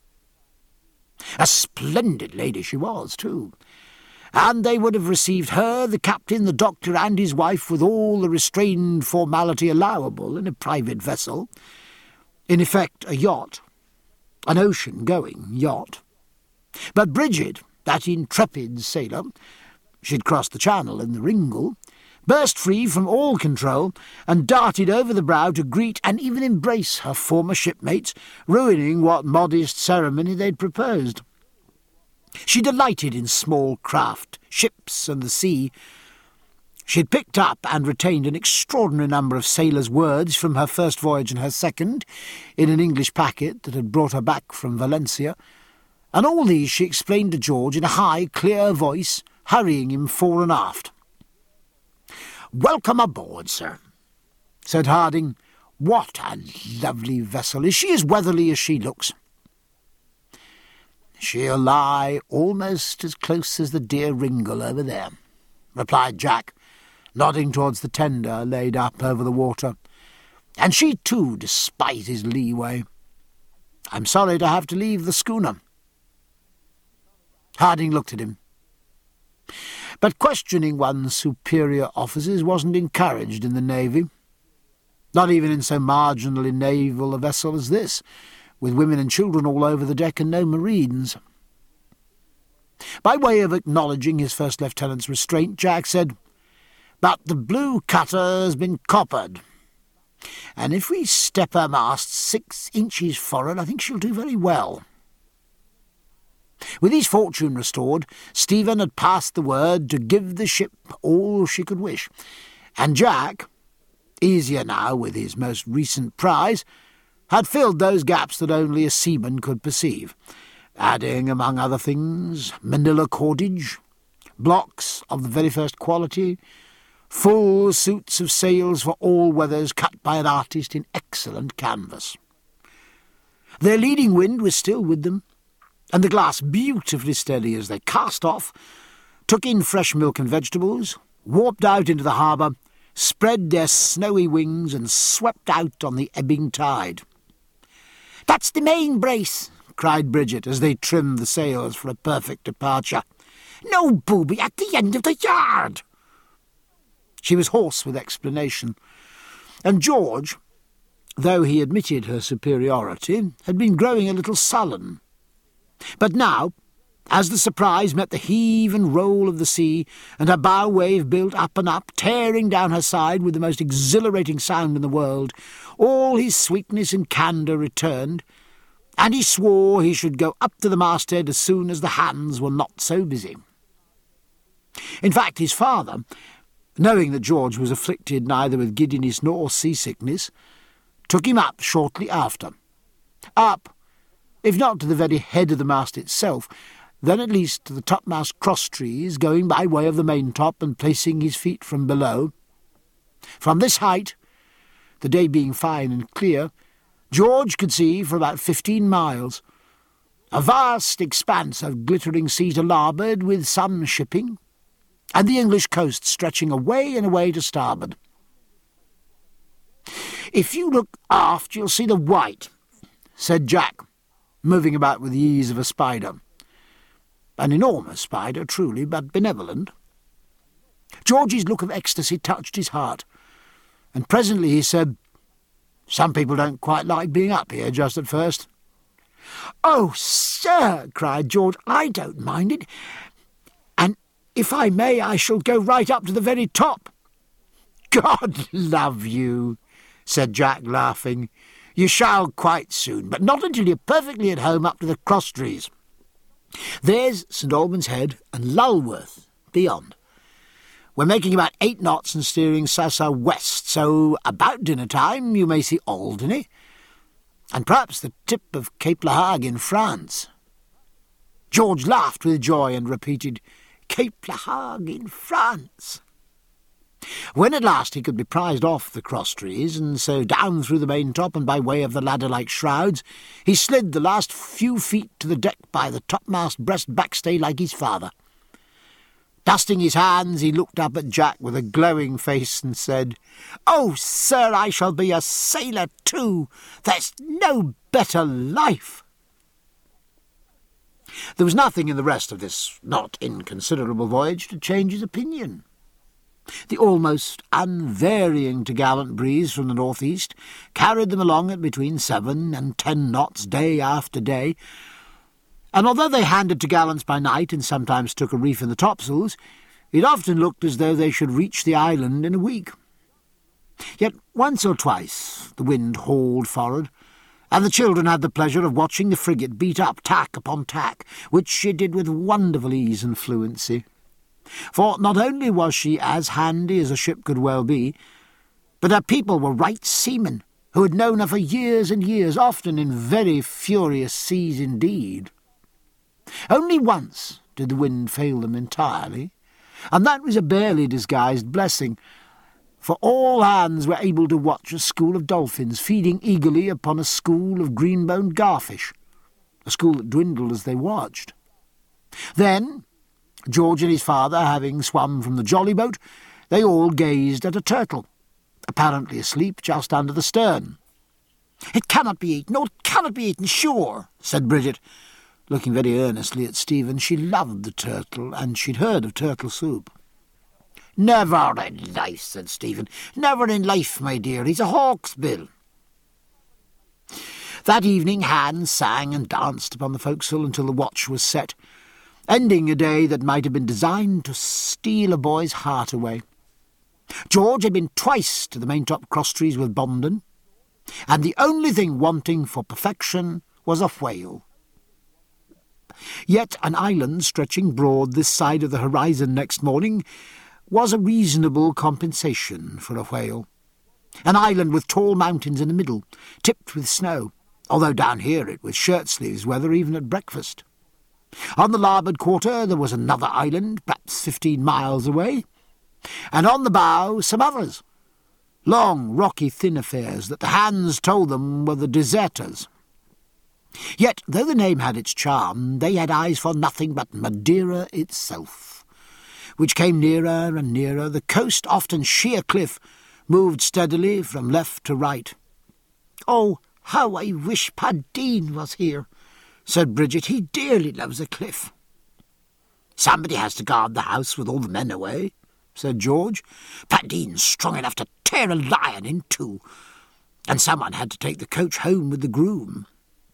A splendid lady she was, too, and they would have received her, the captain, the doctor, and his wife with all the restrained formality allowable in a private vessel, in effect a yacht, an ocean-going yacht. But Bridget, that intrepid sailor, she'd crossed the channel in the Ringle, burst free from all control and darted over the brow to greet and even embrace her former shipmates, ruining what modest ceremony they'd proposed. She delighted in small craft, ships and the sea. She'd picked up and retained an extraordinary number of sailors' words from her first voyage and her second, in an English packet that had brought her back from Valencia, and all these she explained to George in a high, clear voice, hurrying him fore and aft. "Welcome aboard, sir," said Harding. "What a lovely vessel! Is she as weatherly as she looks?" "She'll lie almost as close as the dear Ringle over there," replied Jack, nodding towards the tender laid up over the water. "And she, too, despite his leeway. I'm sorry to have to leave the schooner." Harding looked at him. But questioning one's superior officers wasn't encouraged in the Navy, not even in so marginally naval a vessel as this, with women and children all over the deck and no marines. By way of acknowledging his first lieutenant's restraint, Jack said, "But the blue cutter's been coppered, and if we step her masts six inches forward, I think she'll do very well." With his fortune restored, Stephen had passed the word to give the ship all she could wish, and Jack, easier now with his most recent prize, had filled those gaps that only a seaman could perceive, adding, among other things, manila cordage, blocks of the very first quality, full suits of sails for all weathers cut by an artist in excellent canvas. Their leading wind was still with them, and the glass beautifully steady as they cast off, took in fresh milk and vegetables, warped out into the harbour, spread their snowy wings and swept out on the ebbing tide. "That's the main brace," cried Bridget as they trimmed the sails for a perfect departure. "No, booby, at the end of the yard." She was hoarse with explanation, and George, though he admitted her superiority, had been growing a little sullen. But now, as the Surprise met the heave and roll of the sea, and her bow wave built up and up, tearing down her side with the most exhilarating sound in the world, all his sweetness and candour returned, and he swore he should go up to the masthead as soon as the hands were not so busy. In fact, his father, knowing that George was afflicted neither with giddiness nor seasickness, took him up shortly after. Up, if not to the very head of the mast itself, then at least to the topmast cross-trees, going by way of the maintop and placing his feet from below. From this height, the day being fine and clear, George could see for about fifteen miles, a vast expanse of glittering sea to larboard with some shipping, and the English coast stretching away and away to starboard. "If you look aft, you'll see the white," said Jack, moving about with the ease of a spider. An enormous spider, truly, but benevolent. George's look of ecstasy touched his heart, and presently he said, "Some people don't quite like being up here just at first." "Oh, sir," cried George, "I don't mind it, and if I may, I shall go right up to the very top." "God love you," said Jack, laughing. "You shall quite soon, but not until you're perfectly at home up to the cross-trees. There's St Albans Head and Lulworth beyond. We're making about eight knots and steering south-south-west, so about dinner-time you may see Alderney, and perhaps the tip of Cape La Hague in France." George laughed with joy and repeated, "Cape La Hague in France." When at last he could be prized off the cross-trees, and so down through the maintop and by way of the ladder-like shrouds, he slid the last few feet to the deck by the topmast breast backstay like his father. Dusting his hands, he looked up at Jack with a glowing face and said, "Oh, sir, I shall be a sailor too. There's no better life." There was nothing in the rest of this not inconsiderable voyage to change his opinion. The almost unvarying topgallant breeze from the north-east carried them along at between seven and ten knots day after day, and although they handed topgallants by night and sometimes took a reef in the topsails, it often looked as though they should reach the island in a week. Yet once or twice the wind hauled forward, and the children had the pleasure of watching the frigate beat up tack upon tack, which she did with wonderful ease and fluency. For not only was she as handy as a ship could well be, but her people were right seamen, who had known her for years and years, often in very furious seas indeed. Only once did the wind fail them entirely, and that was a barely disguised blessing, for all hands were able to watch a school of dolphins feeding eagerly upon a school of green-boned garfish, a school that dwindled as they watched. Then, George and his father having swum from the jolly boat, they all gazed at a turtle, apparently asleep just under the stern. "It cannot be eaten, oh, it cannot be eaten, sure," said Bridget, looking very earnestly at Stephen. She loved the turtle, and she'd heard of turtle soup. "Never in life," said Stephen. "Never in life, my dear. He's a hawksbill." That evening Hans sang and danced upon the forecastle until the watch was set, ending a day that might have been designed to steal a boy's heart away. George had been twice to the maintop crosstrees with Bondon, and the only thing wanting for perfection was a whale. Yet an island stretching broad this side of the horizon next morning was a reasonable compensation for a whale. An island with tall mountains in the middle, tipped with snow, although down here it was shirt-sleeves weather even at breakfast. On the larboard quarter there was another island, perhaps fifteen miles away, and on the bow some others, long, rocky, thin affairs that the hands told them were the deserters. Yet, though the name had its charm, they had eyes for nothing but Madeira itself, which came nearer and nearer. The coast, often sheer cliff, moved steadily from left to right. "Oh, how I wish Padeen was here," said Bridget. "He dearly loves a cliff." "Somebody has to guard the house with all the men away," said George. "Padeen's strong enough to tear a lion in two, and someone had to take the coach home with the groom."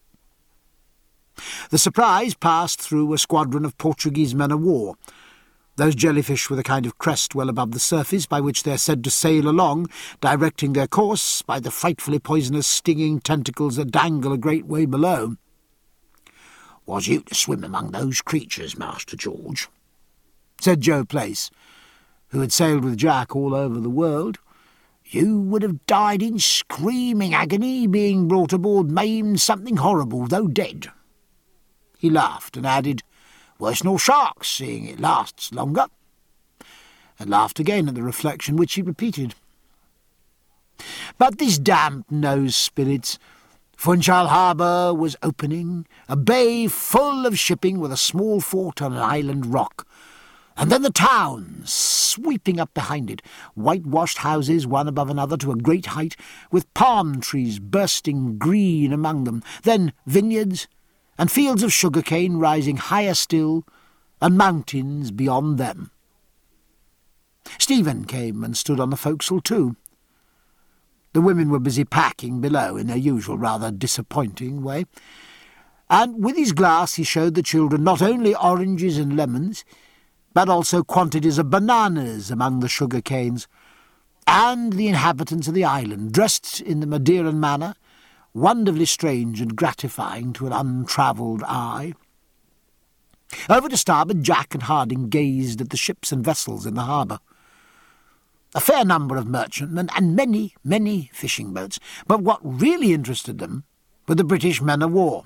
The Surprise passed through a squadron of Portuguese men-of-war, those jellyfish with a kind of crest well above the surface by which they are said to sail along, directing their course by the frightfully poisonous stinging tentacles that dangle a great way below. "Was you to swim among those creatures, Master George," said Joe Place, who had sailed with Jack all over the world, "you would have died in screaming agony, being brought aboard maimed, something horrible, though dead." He laughed and added, "Worse nor sharks, seeing it lasts longer," and laughed again at the reflection, which he repeated. But this damped no spirits. Funchal Harbour was opening, a bay full of shipping with a small fort on an island rock, and then the town sweeping up behind it, whitewashed houses one above another to a great height, with palm trees bursting green among them, then vineyards, and fields of sugar-cane rising higher still, and mountains beyond them. Stephen came and stood on the forecastle too. The women were busy packing below in their usual rather disappointing way, and with his glass he showed the children not only oranges and lemons, but also quantities of bananas among the sugar-canes, and the inhabitants of the island, dressed in the Madeiran manner, wonderfully strange and gratifying to an untravelled eye. Over to starboard, Jack and Harding gazed at the ships and vessels in the harbour. A fair number of merchantmen and many, many fishing boats, but what really interested them were the British men-of-war.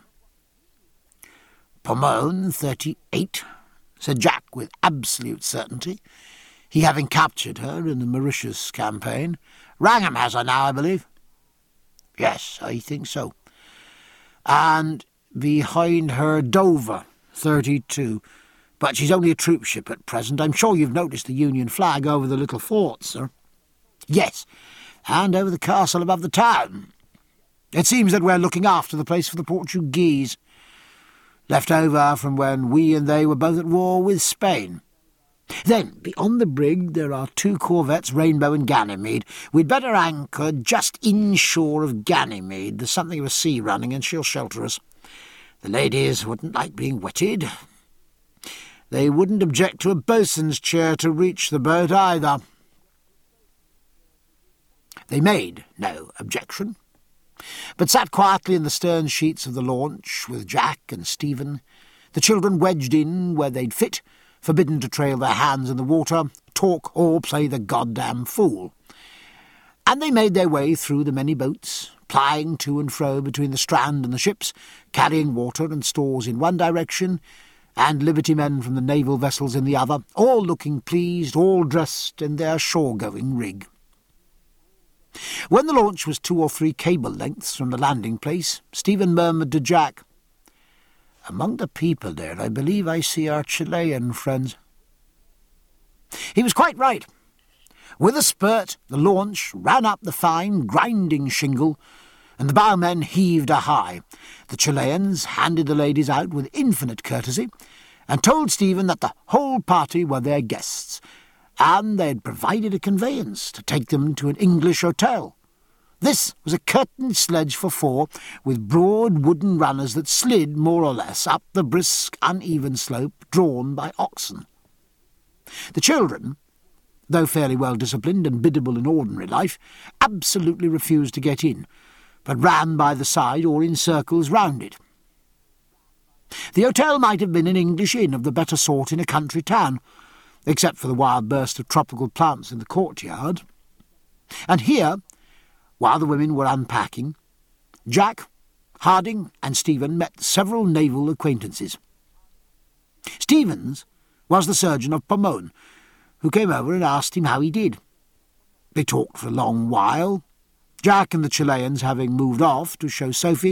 "Pomone, thirty-eight," said Jack with absolute certainty, he having captured her in the Mauritius campaign. "Rangham has her now, I believe." "Yes, I think so." "And behind her Dover, thirty-two. But she's only a troop ship at present. I'm sure you've noticed the Union flag over the little fort, sir." "Yes, and over the castle above the town. It seems that we're looking after the place for the Portuguese, left over from when we and they were both at war with Spain. Then, beyond the brig, there are two corvettes, Rainbow and Ganymede. We'd better anchor just inshore of Ganymede. There's something of a sea running, and she'll shelter us. The ladies wouldn't like being wetted. They wouldn't object to a boatswain's chair to reach the boat either." They made no objection, but sat quietly in the stern sheets of the launch with Jack and Stephen, the children wedged in where they'd fit, forbidden to trail their hands in the water, talk, or play the goddamn fool. And they made their way through the many boats, plying to and fro between the strand and the ships, carrying water and stores in one direction, and liberty men from the naval vessels in the other, all looking pleased, all dressed in their shore-going rig. When the launch was two or three cable lengths from the landing place, Stephen murmured to Jack, "Among the people there, I believe I see our Chilean friends." He was quite right. With a spurt, the launch ran up the fine, grinding shingle, and the bowmen heaved her high. The Chileans handed the ladies out with infinite courtesy, and told Stephen that the whole party were their guests, and they had provided a conveyance to take them to an English hotel. This was a curtained sledge for four, with broad wooden runners that slid, more or less, up the brisk, uneven slope, drawn by oxen. The children, though fairly well disciplined and biddable in ordinary life, absolutely refused to get in, but ran by the side or in circles round it. The hotel might have been an English inn of the better sort in a country town, except for the wild burst of tropical plants in the courtyard. And here, while the women were unpacking, Jack, Harding and Stephen met several naval acquaintances. Stevens was the surgeon of Pomone, who came over and asked him how he did. They talked for a long while, Jack and the Chileans having moved off to show Sophie,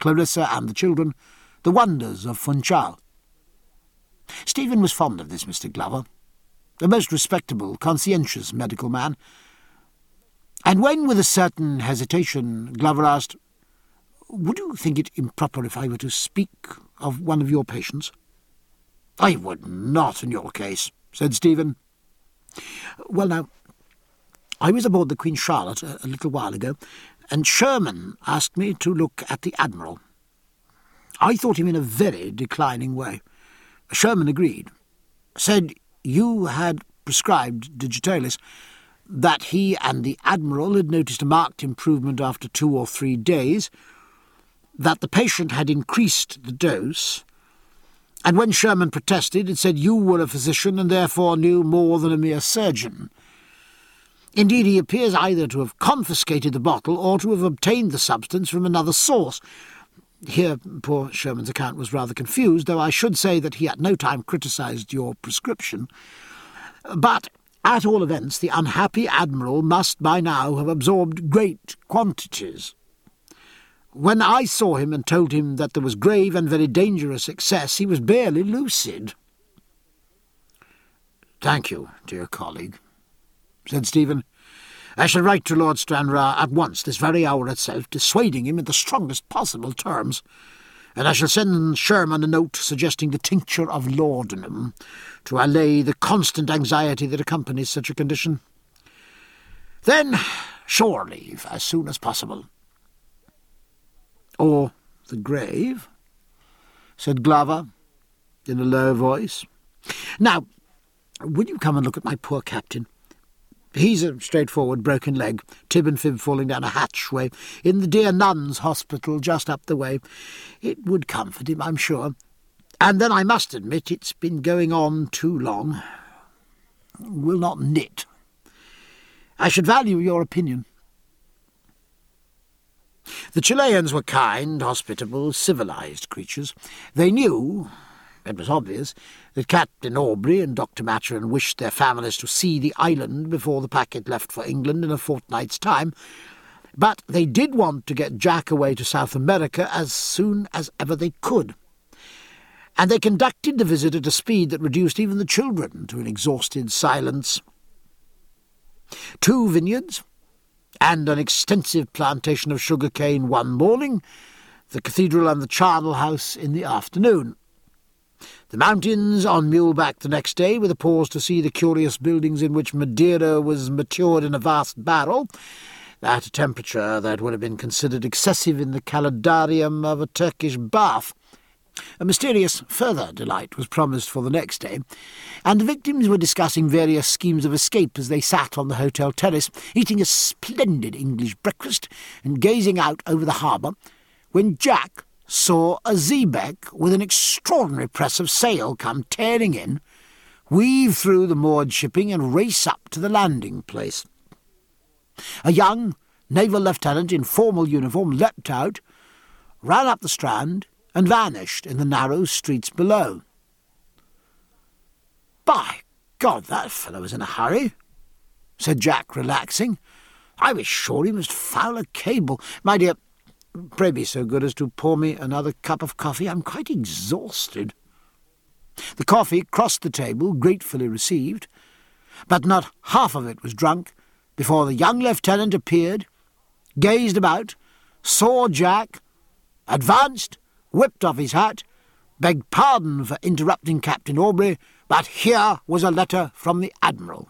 Clarissa and the children, the wonders of Funchal. Stephen was fond of this Mister Glover, a most respectable, conscientious medical man, and when, with a certain hesitation, Glover asked, "Would you think it improper if I were to speak of one of your patients?" "I would not in your case," said Stephen. "Well, now, I was aboard the Queen Charlotte a, a little while ago, and Sherman asked me to look at the Admiral. I thought him in a very declining way. Sherman agreed, said you had prescribed digitalis, that he and the Admiral had noticed a marked improvement after two or three days, that the patient had increased the dose, and when Sherman protested, it said you were a physician and therefore knew more than a mere surgeon. Indeed, he appears either to have confiscated the bottle or to have obtained the substance from another source." Here poor Sherman's account was rather confused, though I should say that he at no time criticised your prescription. "But, at all events, the unhappy Admiral must by now have absorbed great quantities. When I saw him and told him that there was grave and very dangerous excess, he was barely lucid." "Thank you, dear colleague," said Stephen. "I shall write to Lord Stranraer at once, this very hour itself, dissuading him in the strongest possible terms, and I shall send Sherman a note suggesting the tincture of laudanum to allay the constant anxiety that accompanies such a condition. Then shore leave as soon as possible." "Or the grave," said Glover, in a low voice. "Now, will you come and look at my poor captain? He's a straightforward broken leg, tib and fib falling down a hatchway, in the dear nuns' hospital just up the way. It would comfort him, I'm sure. And then I must admit it's been going on too long. Will not knit. I should value your opinion." The Chileans were kind, hospitable, civilised creatures. They knew, it was obvious, that Captain Aubrey and Doctor Maturin wished their families to see the island before the packet left for England in a fortnight's time, but they did want to get Jack away to South America as soon as ever they could, and they conducted the visit at a speed that reduced even the children to an exhausted silence. Two vineyards, and an extensive plantation of sugar cane one morning, the cathedral and the charnel house in the afternoon. The mountains on muleback the next day, with a pause to see the curious buildings in which Madeira was matured in a vast barrel, at a temperature that would have been considered excessive in the calendarium of a Turkish bath. A mysterious further delight was promised for the next day, and the victims were discussing various schemes of escape as they sat on the hotel terrace, eating a splendid English breakfast and gazing out over the harbour, when Jack saw a xebec with an extraordinary press of sail come tearing in, weave through the moored shipping and race up to the landing place. A young naval lieutenant in formal uniform leapt out, ran up the Strand, and vanished in the narrow streets below. "By God, that fellow was in a hurry," said Jack, relaxing. "I was sure he must foul a cable. My dear, pray be so good as to pour me another cup of coffee. I'm quite exhausted." The coffee crossed the table, gratefully received, but not half of it was drunk before the young lieutenant appeared, gazed about, saw Jack, advanced, whipped off his hat, begged pardon for interrupting Captain Aubrey, but here was a letter from the Admiral.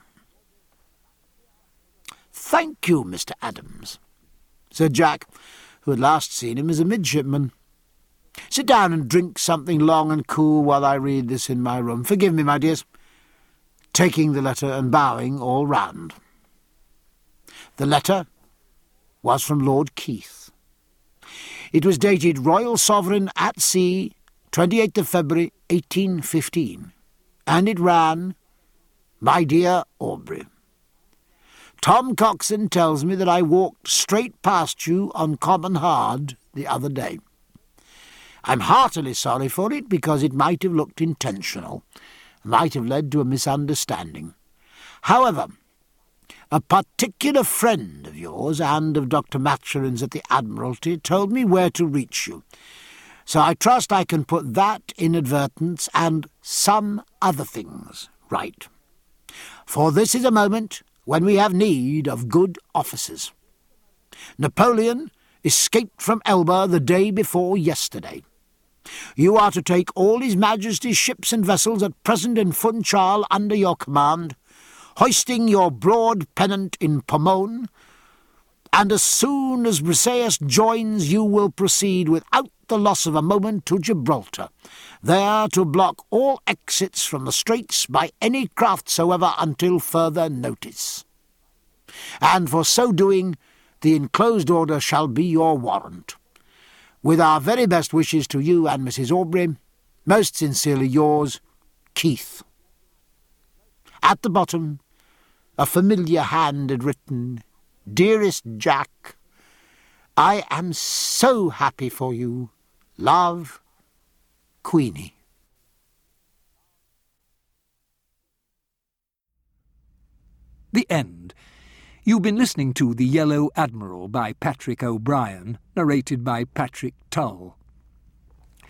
"Thank you, Mister Adams," said Jack, who had last seen him as a midshipman. "Sit down and drink something long and cool while I read this in my room. Forgive me, my dears," taking the letter and bowing all round. The letter was from Lord Keith. It was dated Royal Sovereign at Sea, twenty-eighth of February, eighteen fifteen, and it ran, "My dear Aubrey, Tom Coxon tells me that I walked straight past you on Common Hard the other day. I'm heartily sorry for it, because it might have looked intentional, might have led to a misunderstanding. However, A particular friend of yours and of Doctor Maturin's at the Admiralty told me where to reach you, so I trust I can put that inadvertence and some other things right. For this is a moment when we have need of good officers. Napoleon escaped from Elba the day before yesterday. You are to take all His Majesty's ships and vessels at present in Funchal under your command, hoisting your broad pennant in Pomone, and as soon as Briseis joins you will proceed without the loss of a moment to Gibraltar, there to block all exits from the straits by any craft soever until further notice. And for so doing, the enclosed order shall be your warrant. With our very best wishes to you and Missus Aubrey, most sincerely yours, Keith. At the bottom, a familiar hand had written, Dearest Jack, I am so happy for you. Love, Queenie. The end. You've been listening to The Yellow Admiral by Patrick O'Brien, narrated by Patrick Tull.